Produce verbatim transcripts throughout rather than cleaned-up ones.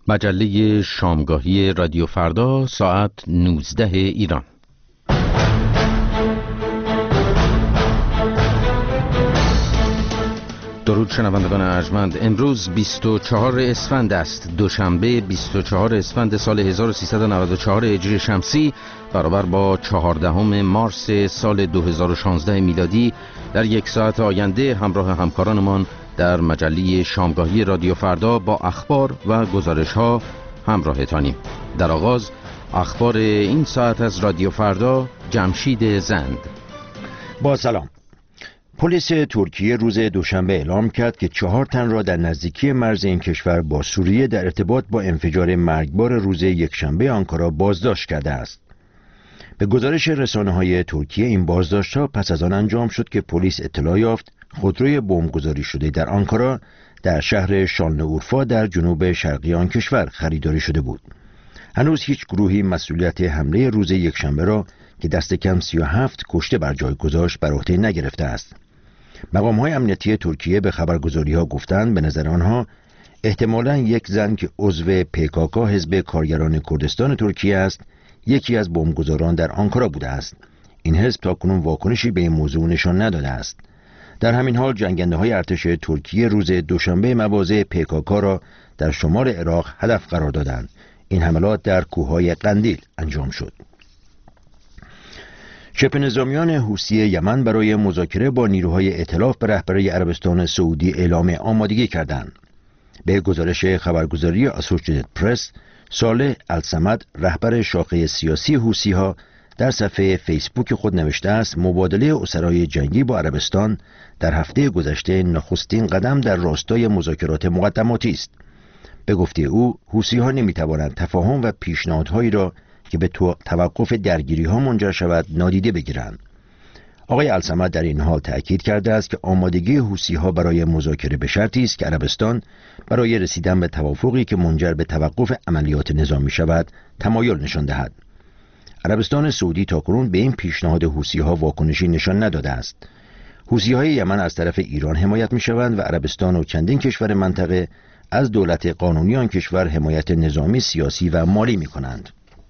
مجله شامگاهی رادیو فردا ساعت نوزده ایران. درود شنوندگان ارجمند. امروز بیست و چهارم اسفند است، دوشنبه بیست و چهارم اسفند سال هزار و سیصد و نود و چهار هجری شمسی، برابر با چهاردهم مارس سال دو هزار و شانزده میلادی. در یک ساعت آینده همراه همکارانمان در مجله شامگاهی رادیو فردا با اخبار و گزارش ها همراهتانیم. در آغاز اخبار این ساعت از رادیو فردا. جمشید زند. با سلام. پلیس ترکیه روز دوشنبه اعلام کرد که چهار تن را در نزدیکی مرز این کشور با سوریه در ارتباط با انفجار مرگبار روز یکشنبه آنکارا بازداشت کرده است. به گزارش رسانه‌های ترکیه این بازداشت‌ها پس از آن انجام شد که پلیس اطلاع یافت خودروی بمبگذاری شده در آنکارا در شهر شانlıurfa در جنوب شرقی آن کشور خریداری شده بود. هنوز هیچ گروهی مسئولیت حمله روز یکشنبه را که دست کم سی و هفت کشته بر جای گذاشت بر عهده نگرفته است. مقام‌های امنیتی ترکیه به خبرگزاری‌ها گفتند به نظر آنها احتمالاً یک زن که عضو پیکاکا حزب کارگران کردستان ترکیه است یکی از بمبگذاران در آنکارا بوده است. این حزب تاکنون واکنشی به این موضوع نشان نداده است. در همین حال جنگنده‌های ارتش ترکیه روز دوشنبه مواضع پیکاکا را در شمال عراق هدف قرار دادند. این حملات در کوههای قندیل انجام شد. شبه نظامیان حوثی یمن برای مذاکره با نیروهای ائتلاف به رهبری عربستان سعودی اعلام آمادگی کردند. به گزارش خبرگزاری اسوشییتد پرس، صالح الصمد رهبر شاخه سیاسی حوثی‌ها در صفحه فیسبوک خود نوشته است مبادله اسرای جنگی با عربستان در هفته گذشته نخستین قدم در راستای مذاکرات مقدماتی است. به گفته او حوثی‌ها نمی‌توانند تفاهم و پیشنهادهایی را که به توقف درگیری‌ها منجر شود نادیده بگیرند. آقای الصمد در این حال تأکید کرده است که آمادگی حوثی‌ها برای مذاکره به شرطی است که عربستان برای رسیدن به توافقی که منجر به توقف عملیات نظامی شود تمایل نشان دهد. عربستان سعودی تاکنون به این پیشنهاد حوثی‌ها واکنشی نشان نداده است. حوثی‌های یمن از طرف ایران حمایت می‌شوند و عربستان و چندین کشور منطقه از دولت قانونی آن کشور حمایت نظامی، سیاسی و مالی می‌کنند.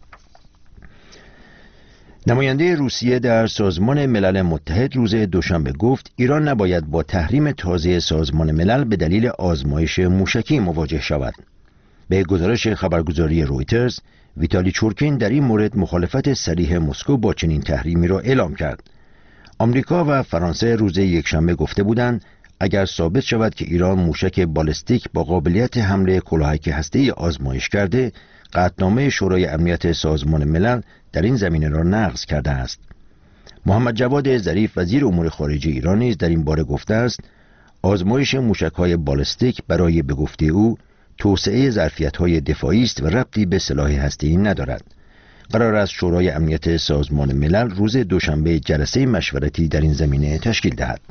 نماینده روسیه در سازمان ملل متحد روز دوشنبه گفت ایران نباید با تحریم تازه سازمان ملل به دلیل آزمایش موشکی مواجه شود. به گزارش خبرگزاری رویترز، ویتالی چورکین در این مورد مخالفت صریح مسکو با چنین تحریمی را اعلام کرد. آمریکا و فرانسه روز یکشنبه گفته بودند اگر ثابت شود که ایران موشک بالستیک با قابلیت حمله کلاهک هسته‌ای آزمایش کرده، قطعنامه شورای امنیت سازمان ملل در این زمینه را نقض کرده است. محمد جواد ظریف وزیر امور خارجه ایران نیز در این باره گفته است آزمایش موشک‌های بالستیک برای به گفته او توسعه ظرفیت‌های دفاعی است و ربطی به سلاح هسته‌ای ندارد. قرار است شورای امنیت سازمان ملل روز دوشنبه جلسه مشورتی در این زمینه تشکیل دهد.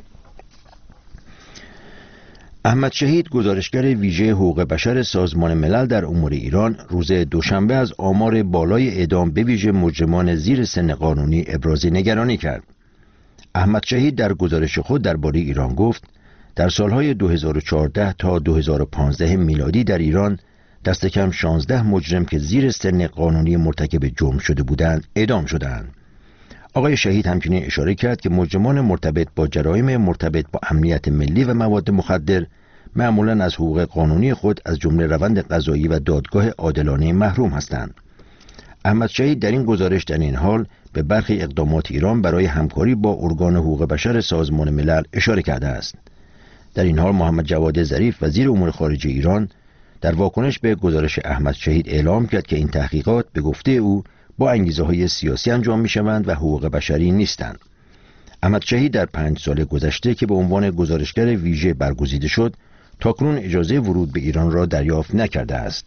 احمد شهید گزارشگر ویژه حقوق بشر سازمان ملل در امور ایران روز دوشنبه از آمار بالای اعدام به ویژه مجرمان زیر سن قانونی ابراز نگرانی کرد. احمد شهید در گزارش خود درباره ایران گفت در سالهای دو هزار و چهارده تا دو هزار و پانزده میلادی در ایران دست کم شانزده مجرم که زیر سن قانونی مرتکب جرم شده بودند اعدام شدند. آقای شهید همچنین اشاره کرد که مجرمان مرتبط با جرایم مرتبط با امنیت ملی و مواد مخدر معمولاً از حقوق قانونی خود از جمله روند قضایی و دادگاه عادلانه محروم هستند. احمد شهید در این گزارش در این حال به برخی اقدامات ایران برای همکاری با ارگان حقوق بشر سازمان ملل اشاره کرده است. در این حال محمد جواد ظریف وزیر امور خارجه ایران در واکنش به گزارش احمد شهید اعلام کرد که این تحقیقات به گفته او با انگیزه‌های سیاسی انجام می‌شوند و حقوق بشری نیستند. احمد شهید در پنج سال گذشته که به عنوان گزارشگر ویژه برگزیده شد، تاکنون اجازه ورود به ایران را دریافت نکرده است.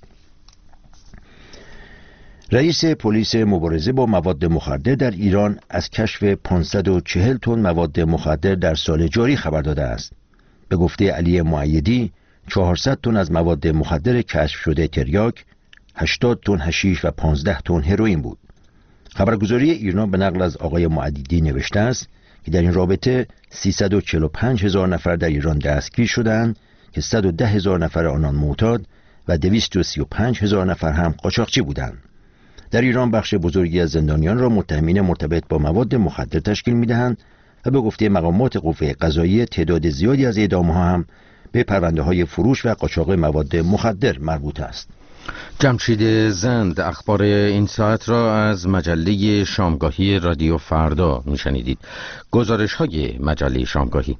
رئیس پلیس مبارزه با مواد مخدر در ایران از کشف پانصد و چهل تن مواد مخدر در سال جاری خبر داده است. به گفته علی مؤیدی، چهارصد تن از مواد مخدر کشف شده تریاک، هشتاد تن حشیش و پانزده تن هروئین بود. خبرگزاری ایرنا به نقل از آقای مؤیدی نوشته است که در این رابطه سیصد و چهل و پنج هزار نفر در ایران دستگیر شدند که صد و ده هزار نفر آنان معتاد و دویست و سی و پنج هزار نفر هم قاچاقچی بودند. در ایران بخش بزرگی از زندانیان را متهمین مرتبط با مواد مخدر تشکیل می‌دهند و به گفته مقامات قوه قضاییه تعداد زیادی از اعدام‌ها هم به پرونده‌های فروش و قاچاق مواد مخدر مربوط است. جمشید زند اخبار این ساعت را از مجله شامگاهی رادیو فردا میشنیدید. گزارش های مجله شامگاهی.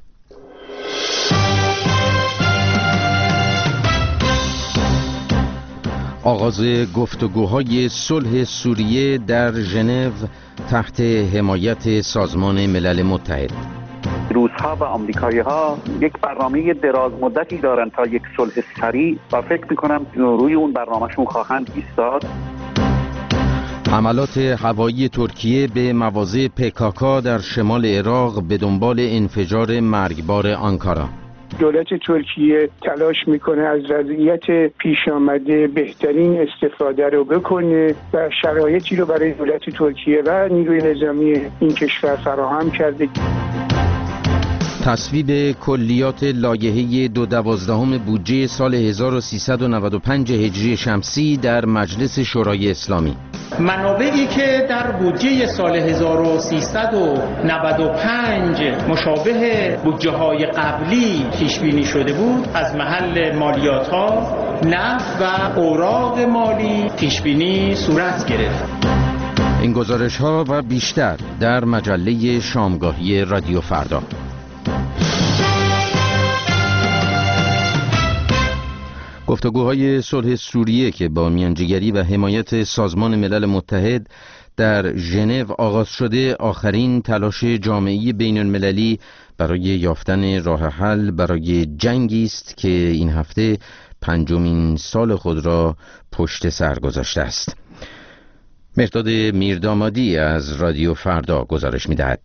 آغاز گفتگوهای صلح سوریه در ژنو تحت حمایت سازمان ملل متحد. روس‌ها و آمریکایی‌ها یک برنامه دراز مدتی دارن تا یک صلح سریع و فکر می‌کنم روی اون برنامه‌شون خواهند ایستاد. حملات هوایی ترکیه به مواضع پکاکا در شمال عراق به دنبال انفجار مرگبار آنکارا. دولت ترکیه تلاش میکنه از وضعیت پیش آمده بهترین استفاده رو بکنه و شرایطی رو برای دولت ترکیه و نیروی نظامی این کشور فراهم کرده. تصویب کلیات لایحه دو دوازدهم بودجه سال هزار و سیصد و نود و پنج هجری شمسی در مجلس شورای اسلامی. منابعی که در بودجه سال هزار و سیصد و نود و پنج مشابه بودجه های قبلی پیش بینی شده بود از محل مالیات ها، نفت و اوراق مالی پیش بینی صورت گرفت. این گزارش ها و بیشتر در مجله شامگاهی رادیو فردا. گفتگوهای صلح سوریه که با میانجیگری و حمایت سازمان ملل متحد در ژنو آغاز شده آخرین تلاش جامعه بین المللی برای یافتن راه حل برای جنگی است که این هفته پنجمین سال خود را پشت سر گذاشته است. مرداد میردامادی از رادیو فردا گزارش می‌دهد.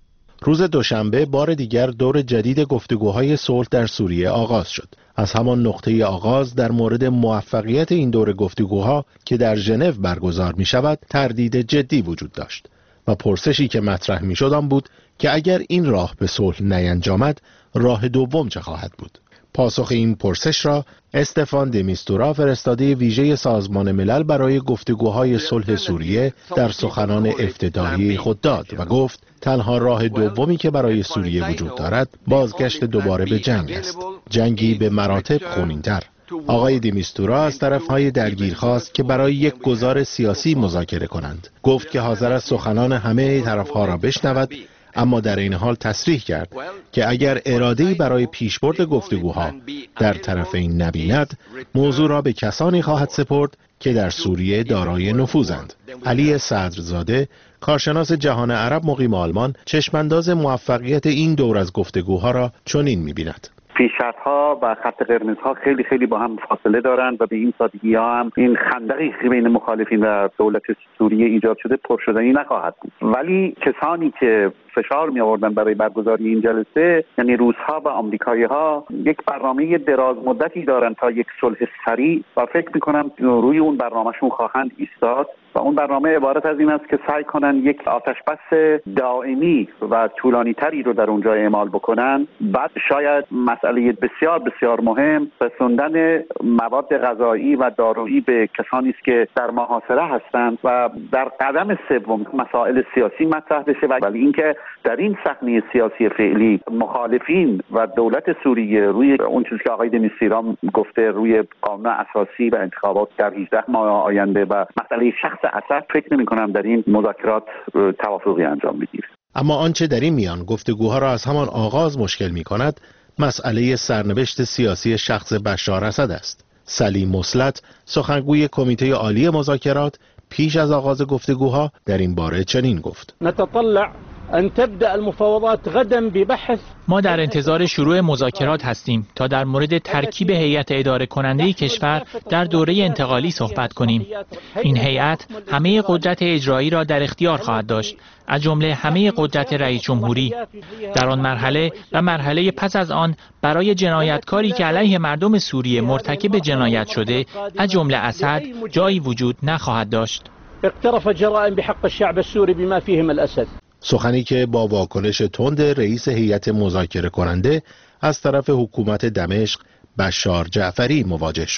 روز دوشنبه بار دیگر دور جدید گفتگوهای صلح در سوریه آغاز شد. از همان نقطه آغاز در مورد موفقیت این دور گفتگوها که در ژنو برگزار می شود تردید جدی وجود داشت و پرسشی که مطرح می شد آن بود که اگر این راه به صلح نینجامد راه دوم چه خواهد بود. پاسخ این پرسش را استفان د میستورا فرستاده ویژه سازمان ملل برای گفتگوهای صلح سوریه در سخنان افتتاحیه خود داد و گفت تنها راه دومی که برای سوریه وجود دارد بازگشت دوباره به جنگ است، جنگی به مراتب خونین‌تر. آقای د میستورا از طرفهای درگیر خواست که برای یک گذار سیاسی مذاکره کنند. گفت که حاضر است سخنان همه طرفها را بشنود، اما در این حال تصریح کرد که اگر اراده‌ای برای پیشبرد گفتگوها در طرفین نبیند، موضوع را به کسانی خواهد سپرد که در سوریه دارای نفوذند. علی صدرزاده، کارشناس جهان عرب مقیم آلمان، چشمانداز موفقیت این دور از گفتگوها را چنین می‌بیند: پیشرفت‌ها و خط قرمزها خیلی خیلی با هم فاصله دارند و به این سادگی ها هم این خندقی که بین مخالفین و دولت سوریه ایجاد شده پرشدنی نخواهد بود. ولی کسانی که فشار می آوردن برای برگزاری این جلسه، یعنی روس‌ها و آمریکایی‌ها، یک برنامه دراز مدتی دارن تا یک صلح سریع و فکر می کنم روی اون برنامه‌شون خواهند ایستاد و اون برنامه عبارت از این است که سعی کنن یک آتشبس دائمی و طولانی تری رو در اونجا اعمال بکنن. بعد شاید مسئله بسیار بسیار مهم رسوندن مواد غذایی و دارویی به کسانی است که در محاصره هستند و در قدم سوم مسائل سیاسی مطرح بشه. ولی اینکه در این صحنه سیاسی فعلی مخالفین و دولت سوریه روی اون چیزی که آقای د میستورا گفته، روی قانون اساسی و انتخابات در هجده ماه آینده و مسئله شخص اسد، فکر نمی کنم در این مذاکرات توافقی انجام بگیره. اما آنچه در این میان گفتگوها را از همان آغاز مشکل می کند مسئله سرنوشت سیاسی شخص بشار اسد است. سلیم مسلط، سخنگوی کمیته عالی مذاکرات، پیش از آغاز گفتگوها در این باره چنین گفت: نتطلع ان تبدأ المفاوضات غدا ببحث. ما در انتظار شروع مذاکرات هستیم تا در مورد ترکیب هیئت اداره کننده کشور در دوره انتقالی صحبت کنیم. این هیئت همه قدرت اجرایی را در اختیار خواهد داشت، از جمله همه قدرت رئیس جمهوری. در آن مرحله و مرحله پس از آن برای جنایتکاری که علیه مردم سوریه مرتکب جنایت شده، از جمله اسد، جایی وجود نخواهد داشت. اقترف جرائم بحق الشعب السوری بما فيهم الاسد. سخنی که با واکنش تند رئیس هیئت مذاکره کننده از طرف حکومت دمشق بشار جعفری مواجه شد.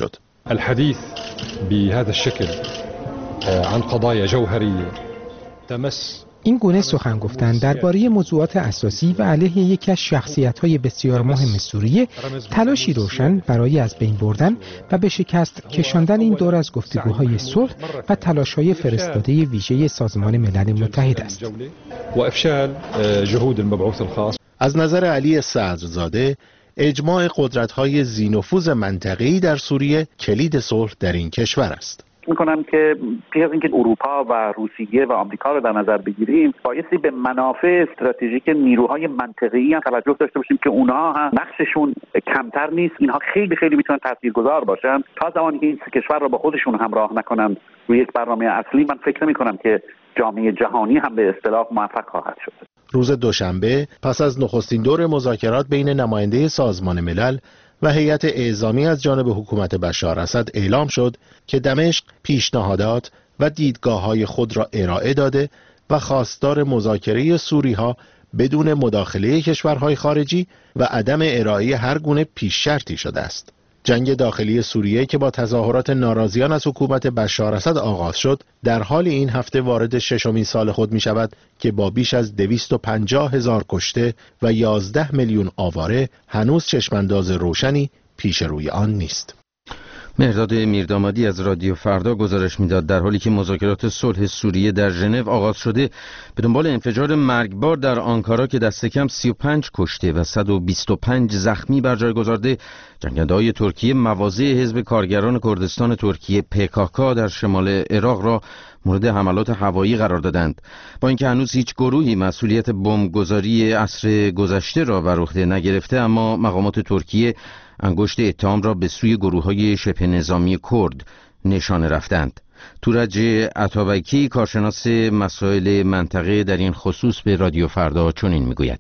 الحديث بهذا الشكل عن قضايا جوهرية تمس این گونه سخن گفتن درباره موضوعات اساسی و علیه یکی از شخصیت‌های بسیار مهم سوریه تلاشی روشن برای از بین بردن و به شکست کشاندن این دور از گفتگوهای صلح و تلاش‌های فرستاده ویژه سازمان ملل متحد است. و افشال جهود المبعوث الخاص. از نظر علی صدرزاده اجماع قدرت‌های ذی‌نفوذ منطقه‌ای در سوریه کلید صلح در این کشور است. میکنم که پیش از اینکه اروپا و روسیه و آمریکا رو در نظر بگیریم بایستی به منافع استراتژیک نیروهای منطقه‌ای هم توجه داشته باشیم که اونها هم نقششون کمتر نیست. اینها خیلی خیلی میتونن تاثیرگذار باشن. تا زمانی که این کشور رو با خودشون همراه نکنن روی یک برنامه اصلی، من فکر نمی‌کنم که جامعه جهانی هم به اصطلاح موفق خواهد شد. روز دوشنبه پس از نخستین دور مذاکرات بین نماینده سازمان ملل و هیئت اعزامی از جانب حکومت بشار اسد اعلام شد که دمشق پیشنهادات و دیدگاه‌های خود را ارائه داده و خواستار مذاکره سوری‌ها بدون مداخله کشورهای خارجی و عدم ارائه هر گونه پیش شرطی شده است. جنگ داخلی سوریه که با تظاهرات ناراضیان از حکومت بشار اسد آغاز شد، در حال این هفته وارد ششمین سال خود می شود که با بیش از دویست و پنجاه هزار کشته و یازده میلیون آواره هنوز چشمانداز روشنی پیش روی آن نیست. مهرداد میردامادی از رادیو فردا گزارش میداد در حالی که مذاکرات صلح سوریه در ژنو آغاز شده، به دنبال انفجار مرگبار در آنکارا که دست کم سی و پنج کشته و صد و بیست و پنج زخمی بر جای گذارده، جنگنده‌های ترکیه مواضع حزب کارگران کردستان ترکیه پی کی کی در شمال عراق را مورد حملات هوایی قرار دادند. با اینکه هنوز هیچ گروهی مسئولیت بمبگذاری عصر گذشته را بر عهده نگرفته، اما مقامات ترکیه انگشت اتهام را به سوی گروه‌های شبه نظامی کرد نشانه رفتند. تورج عطابکی کارشناس مسائل منطقه در این خصوص به رادیو فردا چنین میگوید: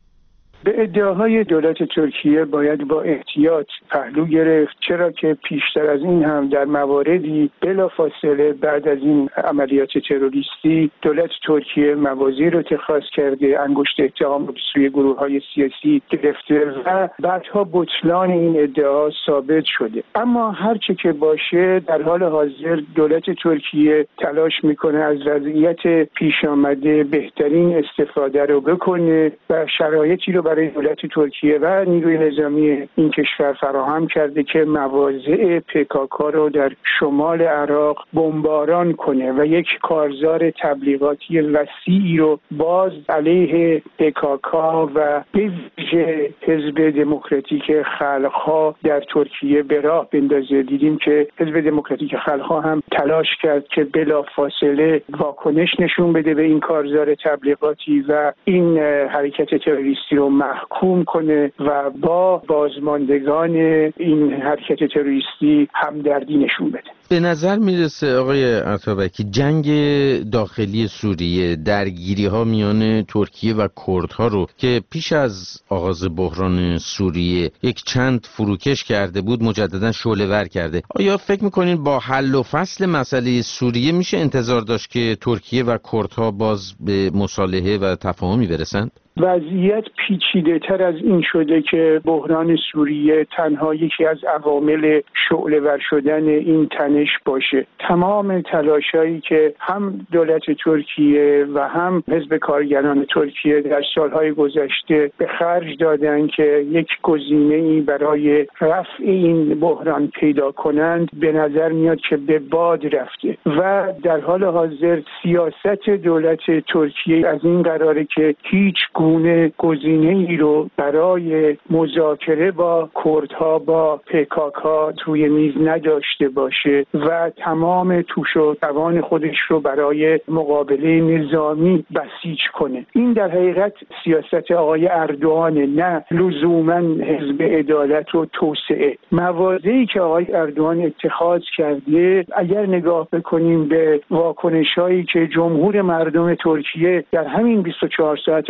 به ادعاهای دولت ترکیه باید با احتیاط پهلو گرفت، چرا که پیشتر از این هم در مواردی بلافاصله بعد از این عملیات تروریستی دولت ترکیه مواضعی رو اتخاذ کرده، انگشت اتهام رو به سوی گروه‌های سیاسی گرفته و بعدها بطلان این ادعا ثابت شده. اما هر چه که باشه، در حال حاضر دولت ترکیه تلاش میکنه از وضعیت پیش آمده بهترین استفاده رو بکنه و شرایطی رو برای دولت ترکیه و نیروی نظامی این کشور فراهم کرده که مواضع پی کی کی رو در شمال عراق بمباران کنه و یک کارزار تبلیغاتی وسیعی رو باز علیه پی کی کی و به ویژه حزب دموکراتیک خلق‌ها در ترکیه به راه بندازه. دیدیم که حزب دموکراتیک خلق‌ها هم تلاش کرد که بلافاصله واکنش نشون بده به این کارزار تبلیغاتی و این حرکت تروریستی رو محکوم کنه و با بازماندگان این حرکت تروریستی همدردی نشون بده. به نظر میرسه آقای عطابکی جنگ داخلی سوریه، درگیری ها میان ترکیه و کردها رو که پیش از آغاز بحران سوریه یک چند فروکش کرده بود مجددا شعله ور کرده. آیا فکر میکنین با حل و فصل مسئله سوریه میشه انتظار داشت که ترکیه و کردها باز به مصالحه و تفاهمی برسند؟ وضعیت پیچیده تر از این شده که بحران سوریه تنها یکی از عوامل شعله ور شدن این تنش باشه. تمام تلاشایی که هم دولت ترکیه و هم حزب کارگران ترکیه در سالهای گذشته به خرج دادن که یک گزینه‌ای برای رفع این بحران پیدا کنند، به نظر میاد که به باد رفته و در حال حاضر سیاست دولت ترکیه از این قراره که هیچ گونه گزینه‌ای رو برای مذاکره با کردها با پی کی کی روی میز نداشته باشه و تمام توش و توان خودش رو برای مقابله نظامی بسیج کنه. این در حقیقت سیاست آقای اردوغان، نه لزوما حزب عدالت و توسعه. مواضعی که آقای اردوغان اتخاذ کرده، اگر نگاه بکنیم به واکنش‌هایی که جمهور مردم ترکیه در همین بیست و چهار ساعت گذشته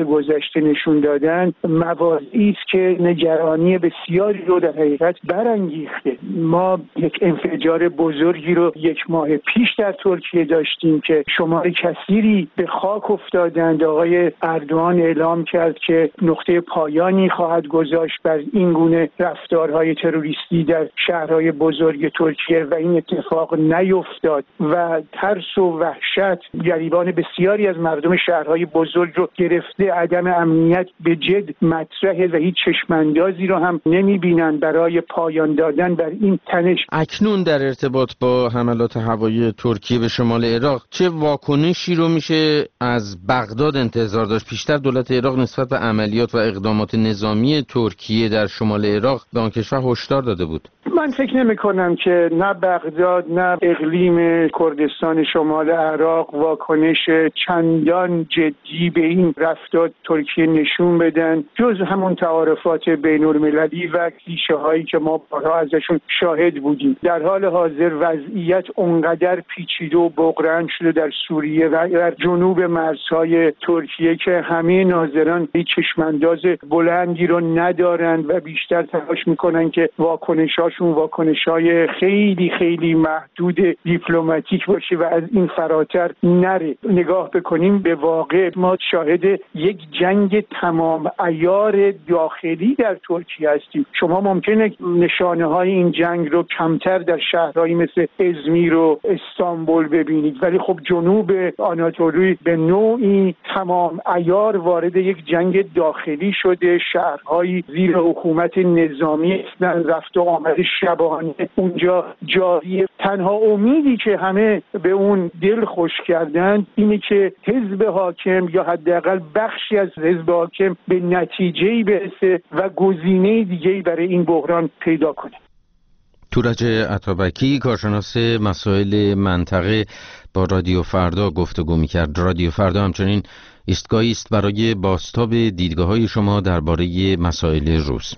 گذشته نشون دادن مواضعی است که نگرانی بسیاری رو در حقیقت برانگیخته. ما یک انفجار بزرگی رو یک ماه پیش در ترکیه داشتیم که شمار کثیری به خاک افتادند. آقای اردوغان اعلام کرد که نقطه پایانی خواهد گذاشت بر این گونه رفتارهای تروریستی در شهرهای بزرگ ترکیه و این اتفاق نیفتاد و ترس و وحشت گریبان بسیاری از مردم شهرهای بزرگ رو گرفته. عدم امنیت به جد مطرحه و هیچ چشماندازی رو هم نمیبینن برای پایان دادن بر این تنش. اکنون در ارتباط با حملات هوایی ترکیه به شمال عراق چه واکنشی رو میشه از بغداد انتظار داشت؟ پیشتر دولت عراق نسبت به عملیات و اقدامات نظامی ترکیه در شمال عراق به آن کشور هشدار داده بود. من فکر نمی کنم که نه بغداد نه اقلیم کردستان شمال عراق واکنش چندان جدی به این رفتار ترکیه نشون بدن، جز همون تعارفات بین المللی و کلیشه هایی که ما بارها ازشون شاهد بودیم. در حال حاضر وضعیت اونقدر پیچیده و بغرنج شده در سوریه و در جنوب مرزهای ترکیه که همه ناظران هیچ چشمانداز بلندی رو ندارن و بیشتر تلاش میکنن که واکنشاشون واکنشای خیلی خیلی محدود دیپلماتیک باشه و از این فراتر نره. نگاه بکنیم به واقع ما شاهد یک جنگ تمام عیار داخلی در ترکیه هستیم. شما ممکنه نشانه های این جنگ رو کمتر در شهرهایی مثل ازمیر و استانبول ببینید، ولی خب جنوب آناتولی به نوعی تمام عیار وارد یک جنگ داخلی شده. شهرهایی زیر حکومت نظامی هستند، رفت و آمد شبانه اونجا جاریه. تنها امیدی که همه به اون دل خوش کردن اینه که حزب حاکم یا حداقل بخشی از حزب حاکم به نتیجه‌ای برسه و گزینه دیگه‌ای برای این بحران پیدا کنه. تورج عطابکی کارشناس مسائل منطقه با رادیو فردا گفتگو می‌کرد. رادیو فردا همچنین ایستگاهی است برای بازتاب دیدگاه‌های شما درباره مسائل روز.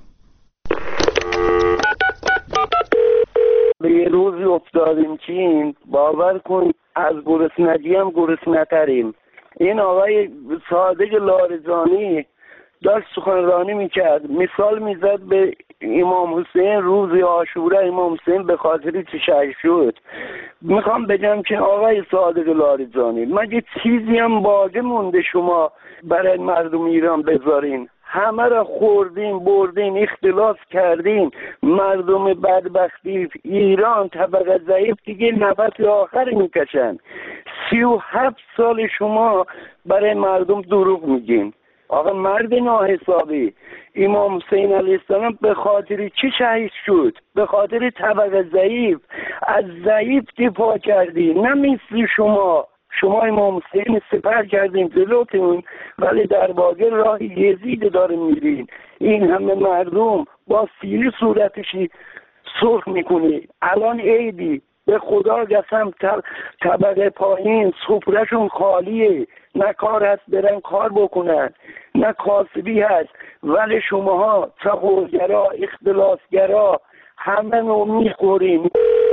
به یه روزی افتادیم که این باور کن از گرسنگی هم گرسنه‌تریم. این آقای صادق لاریجانی داشت سخنرانی میکرد، مثال میزد به امام حسین روز عاشورا. امام حسین به خاطر چه شهید شد؟ میخوام بگم که آقای صادق لاریجانی مگه چیزی هم باقی مونده شما برای مردم ایران بذارین؟ همه را خوردین بردین اختلاس کردین. مردم بدبختی ایران طبقه ضعیف دیگه نفس آخر میکشن. سی و هفت سال شما برای مردم دروغ میگین. آقا مرد ناحسابی، امام حسین علیه السلام به خاطر چی شهید شد؟ به خاطر طبقه ضعیف. از ضعیف دفاع کردی، نه مثل شما. شما امام حسین سپر کردین جلوتون ولی در واقع راه یزید داره میرین. این همه مردم با سیلی صورتشی سرخ میکنی. الان عیدی، به خدا قسم طبقه پایین سفرهشون خالیه، نه کار هست برن کار بکنن، نه کاسبی هست، ولی شماها تقویگرا اختلاسگرا همه نو میخورین.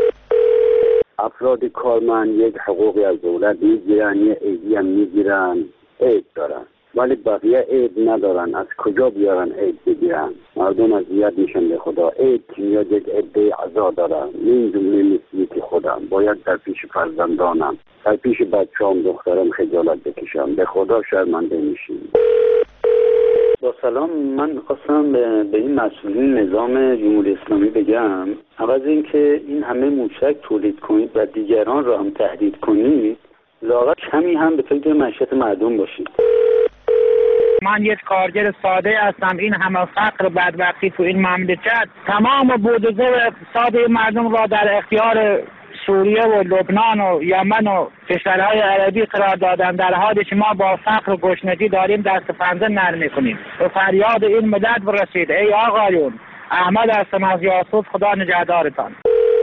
افراد کارمند یک حقوقی از دولت میگیرن، یه عیدی هم میگیرن، عید دارن، ولی بقیه عید ندارن. از کجا بیارن عید بگیرن؟ مردم اذیت میشن. به خدا عید که میاد یک عده عزا دارن. این جمله مثلی که خودم باید در پیش فرزندانم، در پیش بچه‌ام دخترم خجالت بکشم. به خدا شرمنده میشیم. با سلام، من خواستم به این مسئولین نظام جمهوری اسلامی بگم عوض اینکه این همه موشک تولید کنید و دیگران را هم تهدید کنید، لااقل کمی هم به فکر معیشت مردم باشید. من یک کارگر ساده هستم. این همه فقر و بدبختی تو این مملکت تمام بودجه اقتصاد مردم را در اختیار سوریه و لبنان و یمن و کشورهای عربی قرار دادن، در حالی که ما با فقر و گشنگی داریم دست پنجه نرم می‌کنیم. به فریاد این ملت برسید. ای آقایون، احمد هستم از یاسوف، خدا نگهدارتان.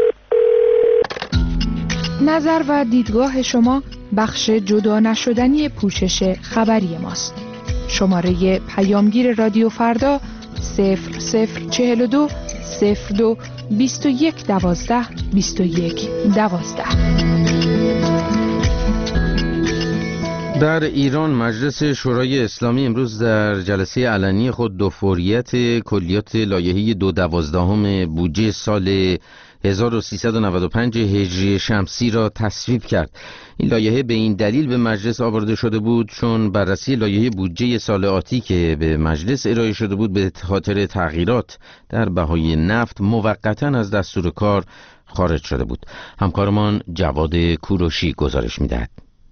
نظر و دیدگاه شما بخش جدا نشدنی پوشش خبری ماست. شماره پیامگیر رادیو فردا صفر صفر چهل و دو صفر دو بیست و یک دوازده بیست و یک دوازده. در ایران مجلس شورای اسلامی امروز در جلسه علنی خود دو فوریت کلیات لایحه دو دوازدهم بودجه سال هزار و سیصد و نود و پنج هجری شمسی را تصویب کرد. این لایحه به این دلیل به مجلس آورده شده بود چون بررسی لایحه بودجه سال آتی که به مجلس ارائه شده بود به خاطر تغییرات در بهای نفت موقتاً از دستور کار خارج شده بود. همکارمان جواد کوروشی گزارش می‌دهد.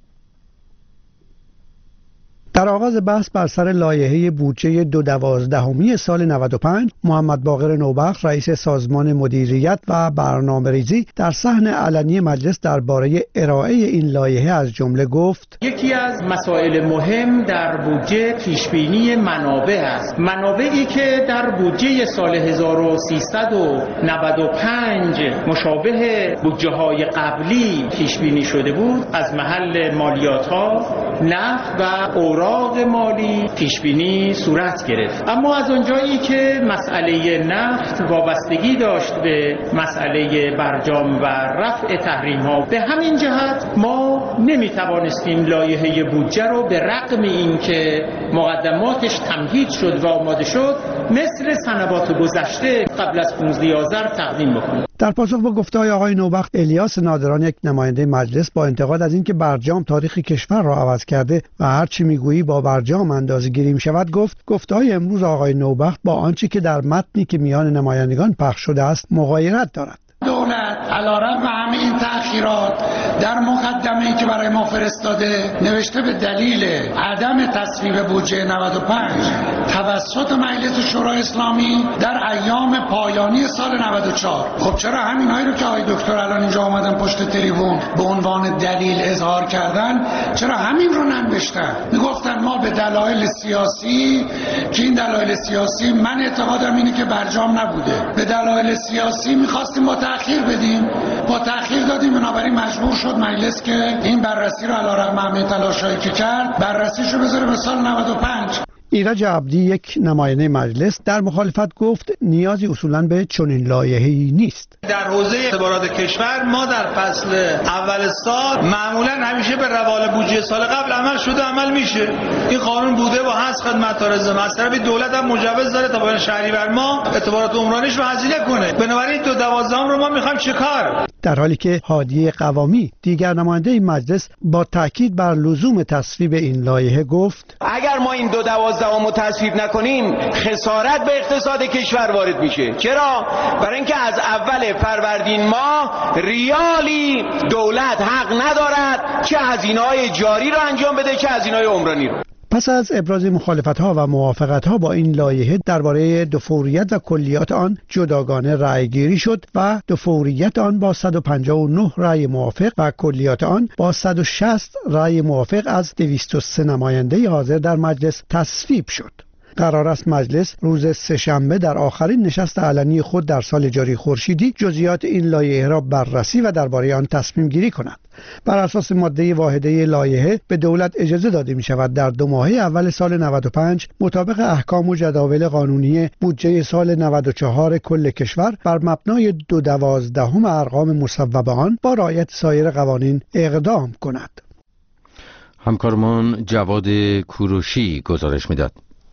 در آغاز بحث بر سر لایحه بودجه دو دوازدهمی سال نود و پنج، محمد باقر نوبخت رئیس سازمان مدیریت و برنامه‌ریزی در صحن علنی مجلس درباره ارائه این لایحه از جمله گفت: یکی از مسائل مهم در بودجه پیشبینی منابع است. منابعی که در بودجه سال هزار و سیصد و نود و پنج مشابه بودجه‌های قبلی پیشبینی شده بود، از محل مالیات‌ها، نفت و اوراق مالی پیشبینی صورت گرفت. اما از اونجایی که مسئله نفت وابستگی داشت به مسئله برجام و رفع تحریم ها، به همین جهت ما نمیتوانستیم لایحه بودجه رو به رغم اینکه مقدماتش تمهید شد و آماده شد مثل سنوات گذشته قبل از پانزده آذر تقدیم بکنیم. در پاسخ به گفته‌های آقای نوبخت، الیاس نادران، یک نماینده مجلس، با انتقاد از اینکه برجام تاریخ کشور را عوض کرده و هر چی میگویی با برجام اندازه‌گیری می‌شود گفت: گفته‌های امروز آقای نوبخت با آنچه که در متنی که میان نمایندگان پخش شده است مغایرت دارد. دولت علیرغم همه این تأخیرات در مقدمه‌ای که برای ما فرستاده نوشته به دلیل عدم تصویب بودجه نود و پنج توسط مجلس شورای اسلامی در ایام پایانی سال نود و چهار. خب چرا همینایی رو که آقای دکتر الان اینجا اومدن پشت تریبون به عنوان دلیل اظهار کردن، چرا همین رو ننوشتن؟ میگفتن ما به دلایل سیاسی، که این دلایل سیاسی من اعتقادم اینه که برجام نبوده، به دلایل سیاسی می‌خواستیم با تأخیر بدیم، با تأخیر دادیم، بنابراین مجبور شد مجلس که این بررسی رو علیرغم همه تلاشایی که کرد بررسیشو بذاره به سال نود و پنج. ایرج عبدی، یک نماینده مجلس، در مخالفت گفت نیازی اصولاً به چنین لایحه‌ای نیست. در حوزه اعتبارات کشور ما در فصل اول سال معمولاً همیشه به روال بودجه سال قبل عمل شده عمل میشه. این قانون بوده و هست خدمت طارز. از طرف دولت هم مجوز داره تا پایان شهریور ما اعتبارات عمرانیش رو هزینه کنه. بنابراین دو دوازدهم رو ما می‌خوایم چیکار؟ در حالی که هادی قوامی، دیگر نماینده این مجلس، با تاکید بر لزوم تصویب این لایحه گفت: اگر ما این دو دوازدهم رو تصویب نکنیم خسارت به اقتصاد کشور وارد میشه. چرا؟ برای اینکه از اول فروردین ماه ریالی دولت حق ندارد چه هزینه‌های جاری رو انجام بده چه هزینه‌های عمرانی رو. پس از ابراز مخالفت‌ها و موافقت‌ها با این لایحه درباره دو فوریت و کلیات آن جداگانه رأی‌گیری شد و دو فوریت آن با صد و پنجاه و نه رأی موافق و کلیات آن با صد و شصت رأی موافق از دویست و سه نماینده حاضر در مجلس تصویب شد. قرار است مجلس روز سه‌شنبه در آخرین نشست علنی خود در سال جاری خورشیدی جزئیات این لایحه را بررسی و درباره آن تصمیم گیری کند. بر اساس ماده واحده لایحه به دولت اجازه داده می شود در دو ماهه اول سال نود و پنج مطابق احکام و جداول قانونی بودجه سال نود و چهار کل کشور بر مبنای دو دوازدهم ارقام مصوب آن با رعایت سایر قوانین اقدام کند. همکارمان جواد کوروشی گزارش میداد.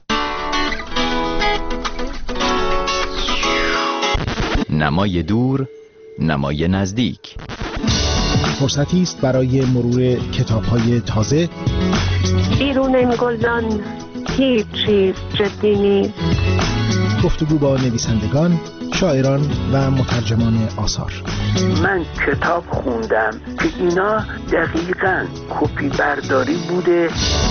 نمای دور، نمای نزدیک. فرصتی است برای مرور کتاب‌های تازه. بیرون این گلدان هیچ چیز جدی نیست. گفتگو با نویسندگان، شاعران و مترجمان آثار. من کتاب خوندم که اینا دقیقاً کپی برداری بوده.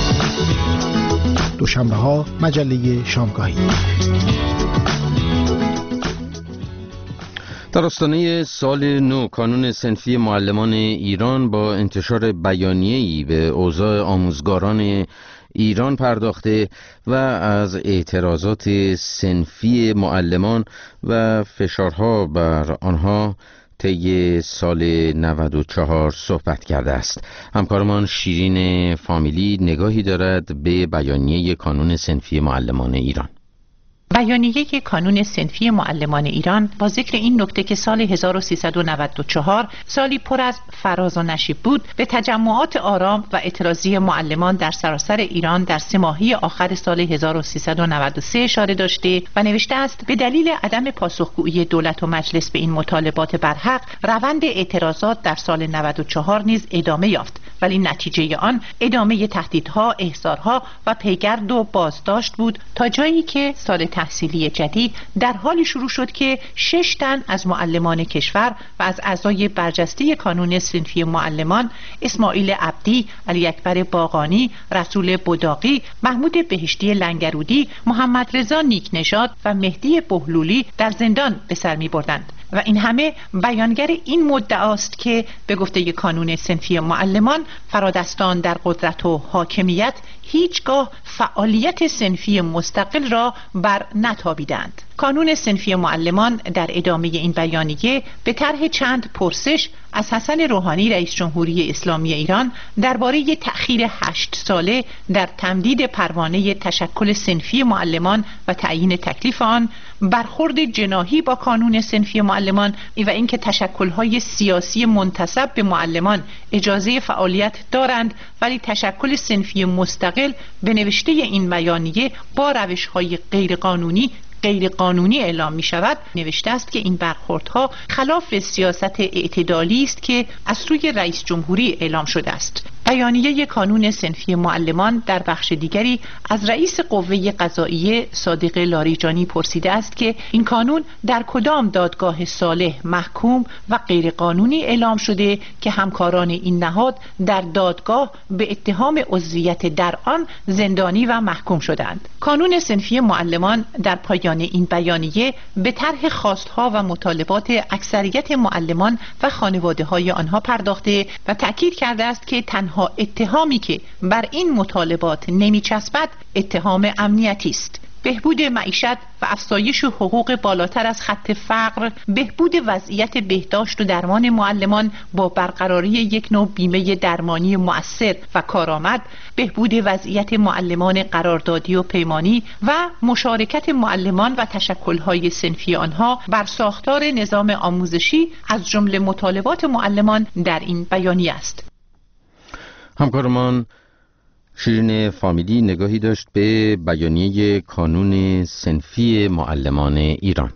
دوشنبه‌ها مجله شامگاهی. در آستانه سال نو کانون صنفی معلمان ایران با انتشار بیانیه‌ای به اوضاع آموزگاران ایران پرداخته و از اعتراضات صنفی معلمان و فشارها بر آنها طی سال نود و چهار صحبت کرده است. همکارمان شیرین فامیلی نگاهی دارد به بیانیه کانون صنفی معلمان ایران. بیانیه کانون صنفی معلمان ایران با ذکر این نکته که سال هزار و سیصد و نود و چهار سالی پر از فراز و نشیب بود، به تجمعات آرام و اعتراضی معلمان در سراسر ایران در سه ماهه آخر سال هزار و سیصد و نود و سه اشاره داشته و نوشته است به دلیل عدم پاسخگویی دولت و مجلس به این مطالبات برحق، روند اعتراضات در سال نود و چهار نیز ادامه یافت، ولی نتیجه آن ادامه تهدیدها، احضارها و پیگرد و بازداشت بود تا جایی که سال تحصیلی جدید در حالی شروع شد که شش تن از معلمان کشور و از اعضای برجسته کانون صنفی معلمان، اسماعیل عبدی، علی اکبر باقانی، رسول بداقی، محمود بهشتی لنگرودی، محمد رضا نیکنژاد و مهدی بهلولی در زندان به سر می بردند و این همه بیانگر این مدعاست که به گفته کانون صنفی معلمان فرادستان در قدرت و حاکمیت هیچگاه فعالیت صنفی مستقل را بر نتابیدند. کانون صنفی معلمان در ادامه این بیانیه به طرح چند پرسش از حسن روحانی رئیس جمهوری اسلامی ایران درباره تأخیر هشت ساله در تمدید پروانه تشکل صنفی معلمان و تعیین تکلیف آن، برخورد جناحی با کانون صنفی معلمان و اینکه تشکل‌های سیاسی منتسب به معلمان اجازه فعالیت دارند ولی تشکل صنفی مستقل به نوشته این بیانیه با روش‌های غیرقانونی غیر قانونی اعلام می شود، نوشته است که این برخوردها خلاف سیاست اعتدالی است که از سوی رئیس جمهوری اعلام شده است. بیانیه کانون صنفی معلمان در بخش دیگری از رئیس قوه قضاییه صادق لاریجانی پرسیده است که این کانون در کدام دادگاه صالح محکوم و غیر قانونی اعلام شده که همکاران این نهاد در دادگاه به اتهام عضویت در آن زندانی و محکوم شدند. کانون صنفی معلمان در پایان این بیانیه به طرح خواستها و مطالبات اکثریت معلمان و خانواده‌های آنها پرداخته و تأکید کرده است که تنها اتهامی که بر این مطالبات نمی‌چسبد اتهام امنیتی است. بهبود معیشت و افزایش حقوق بالاتر از خط فقر، بهبود وضعیت بهداشت و درمان معلمان با برقراری یک نوع بیمه درمانی مؤثر و کارآمد، بهبود وضعیت معلمان قراردادی و پیمانی و مشارکت معلمان و تشکل‌های صنفی آنها بر ساختار نظام آموزشی از جمله مطالبات معلمان در این بیانیه است. همکارمان شیرین فامیلی نگاهی داشت به بیانیه کانون صنفی معلمان ایران.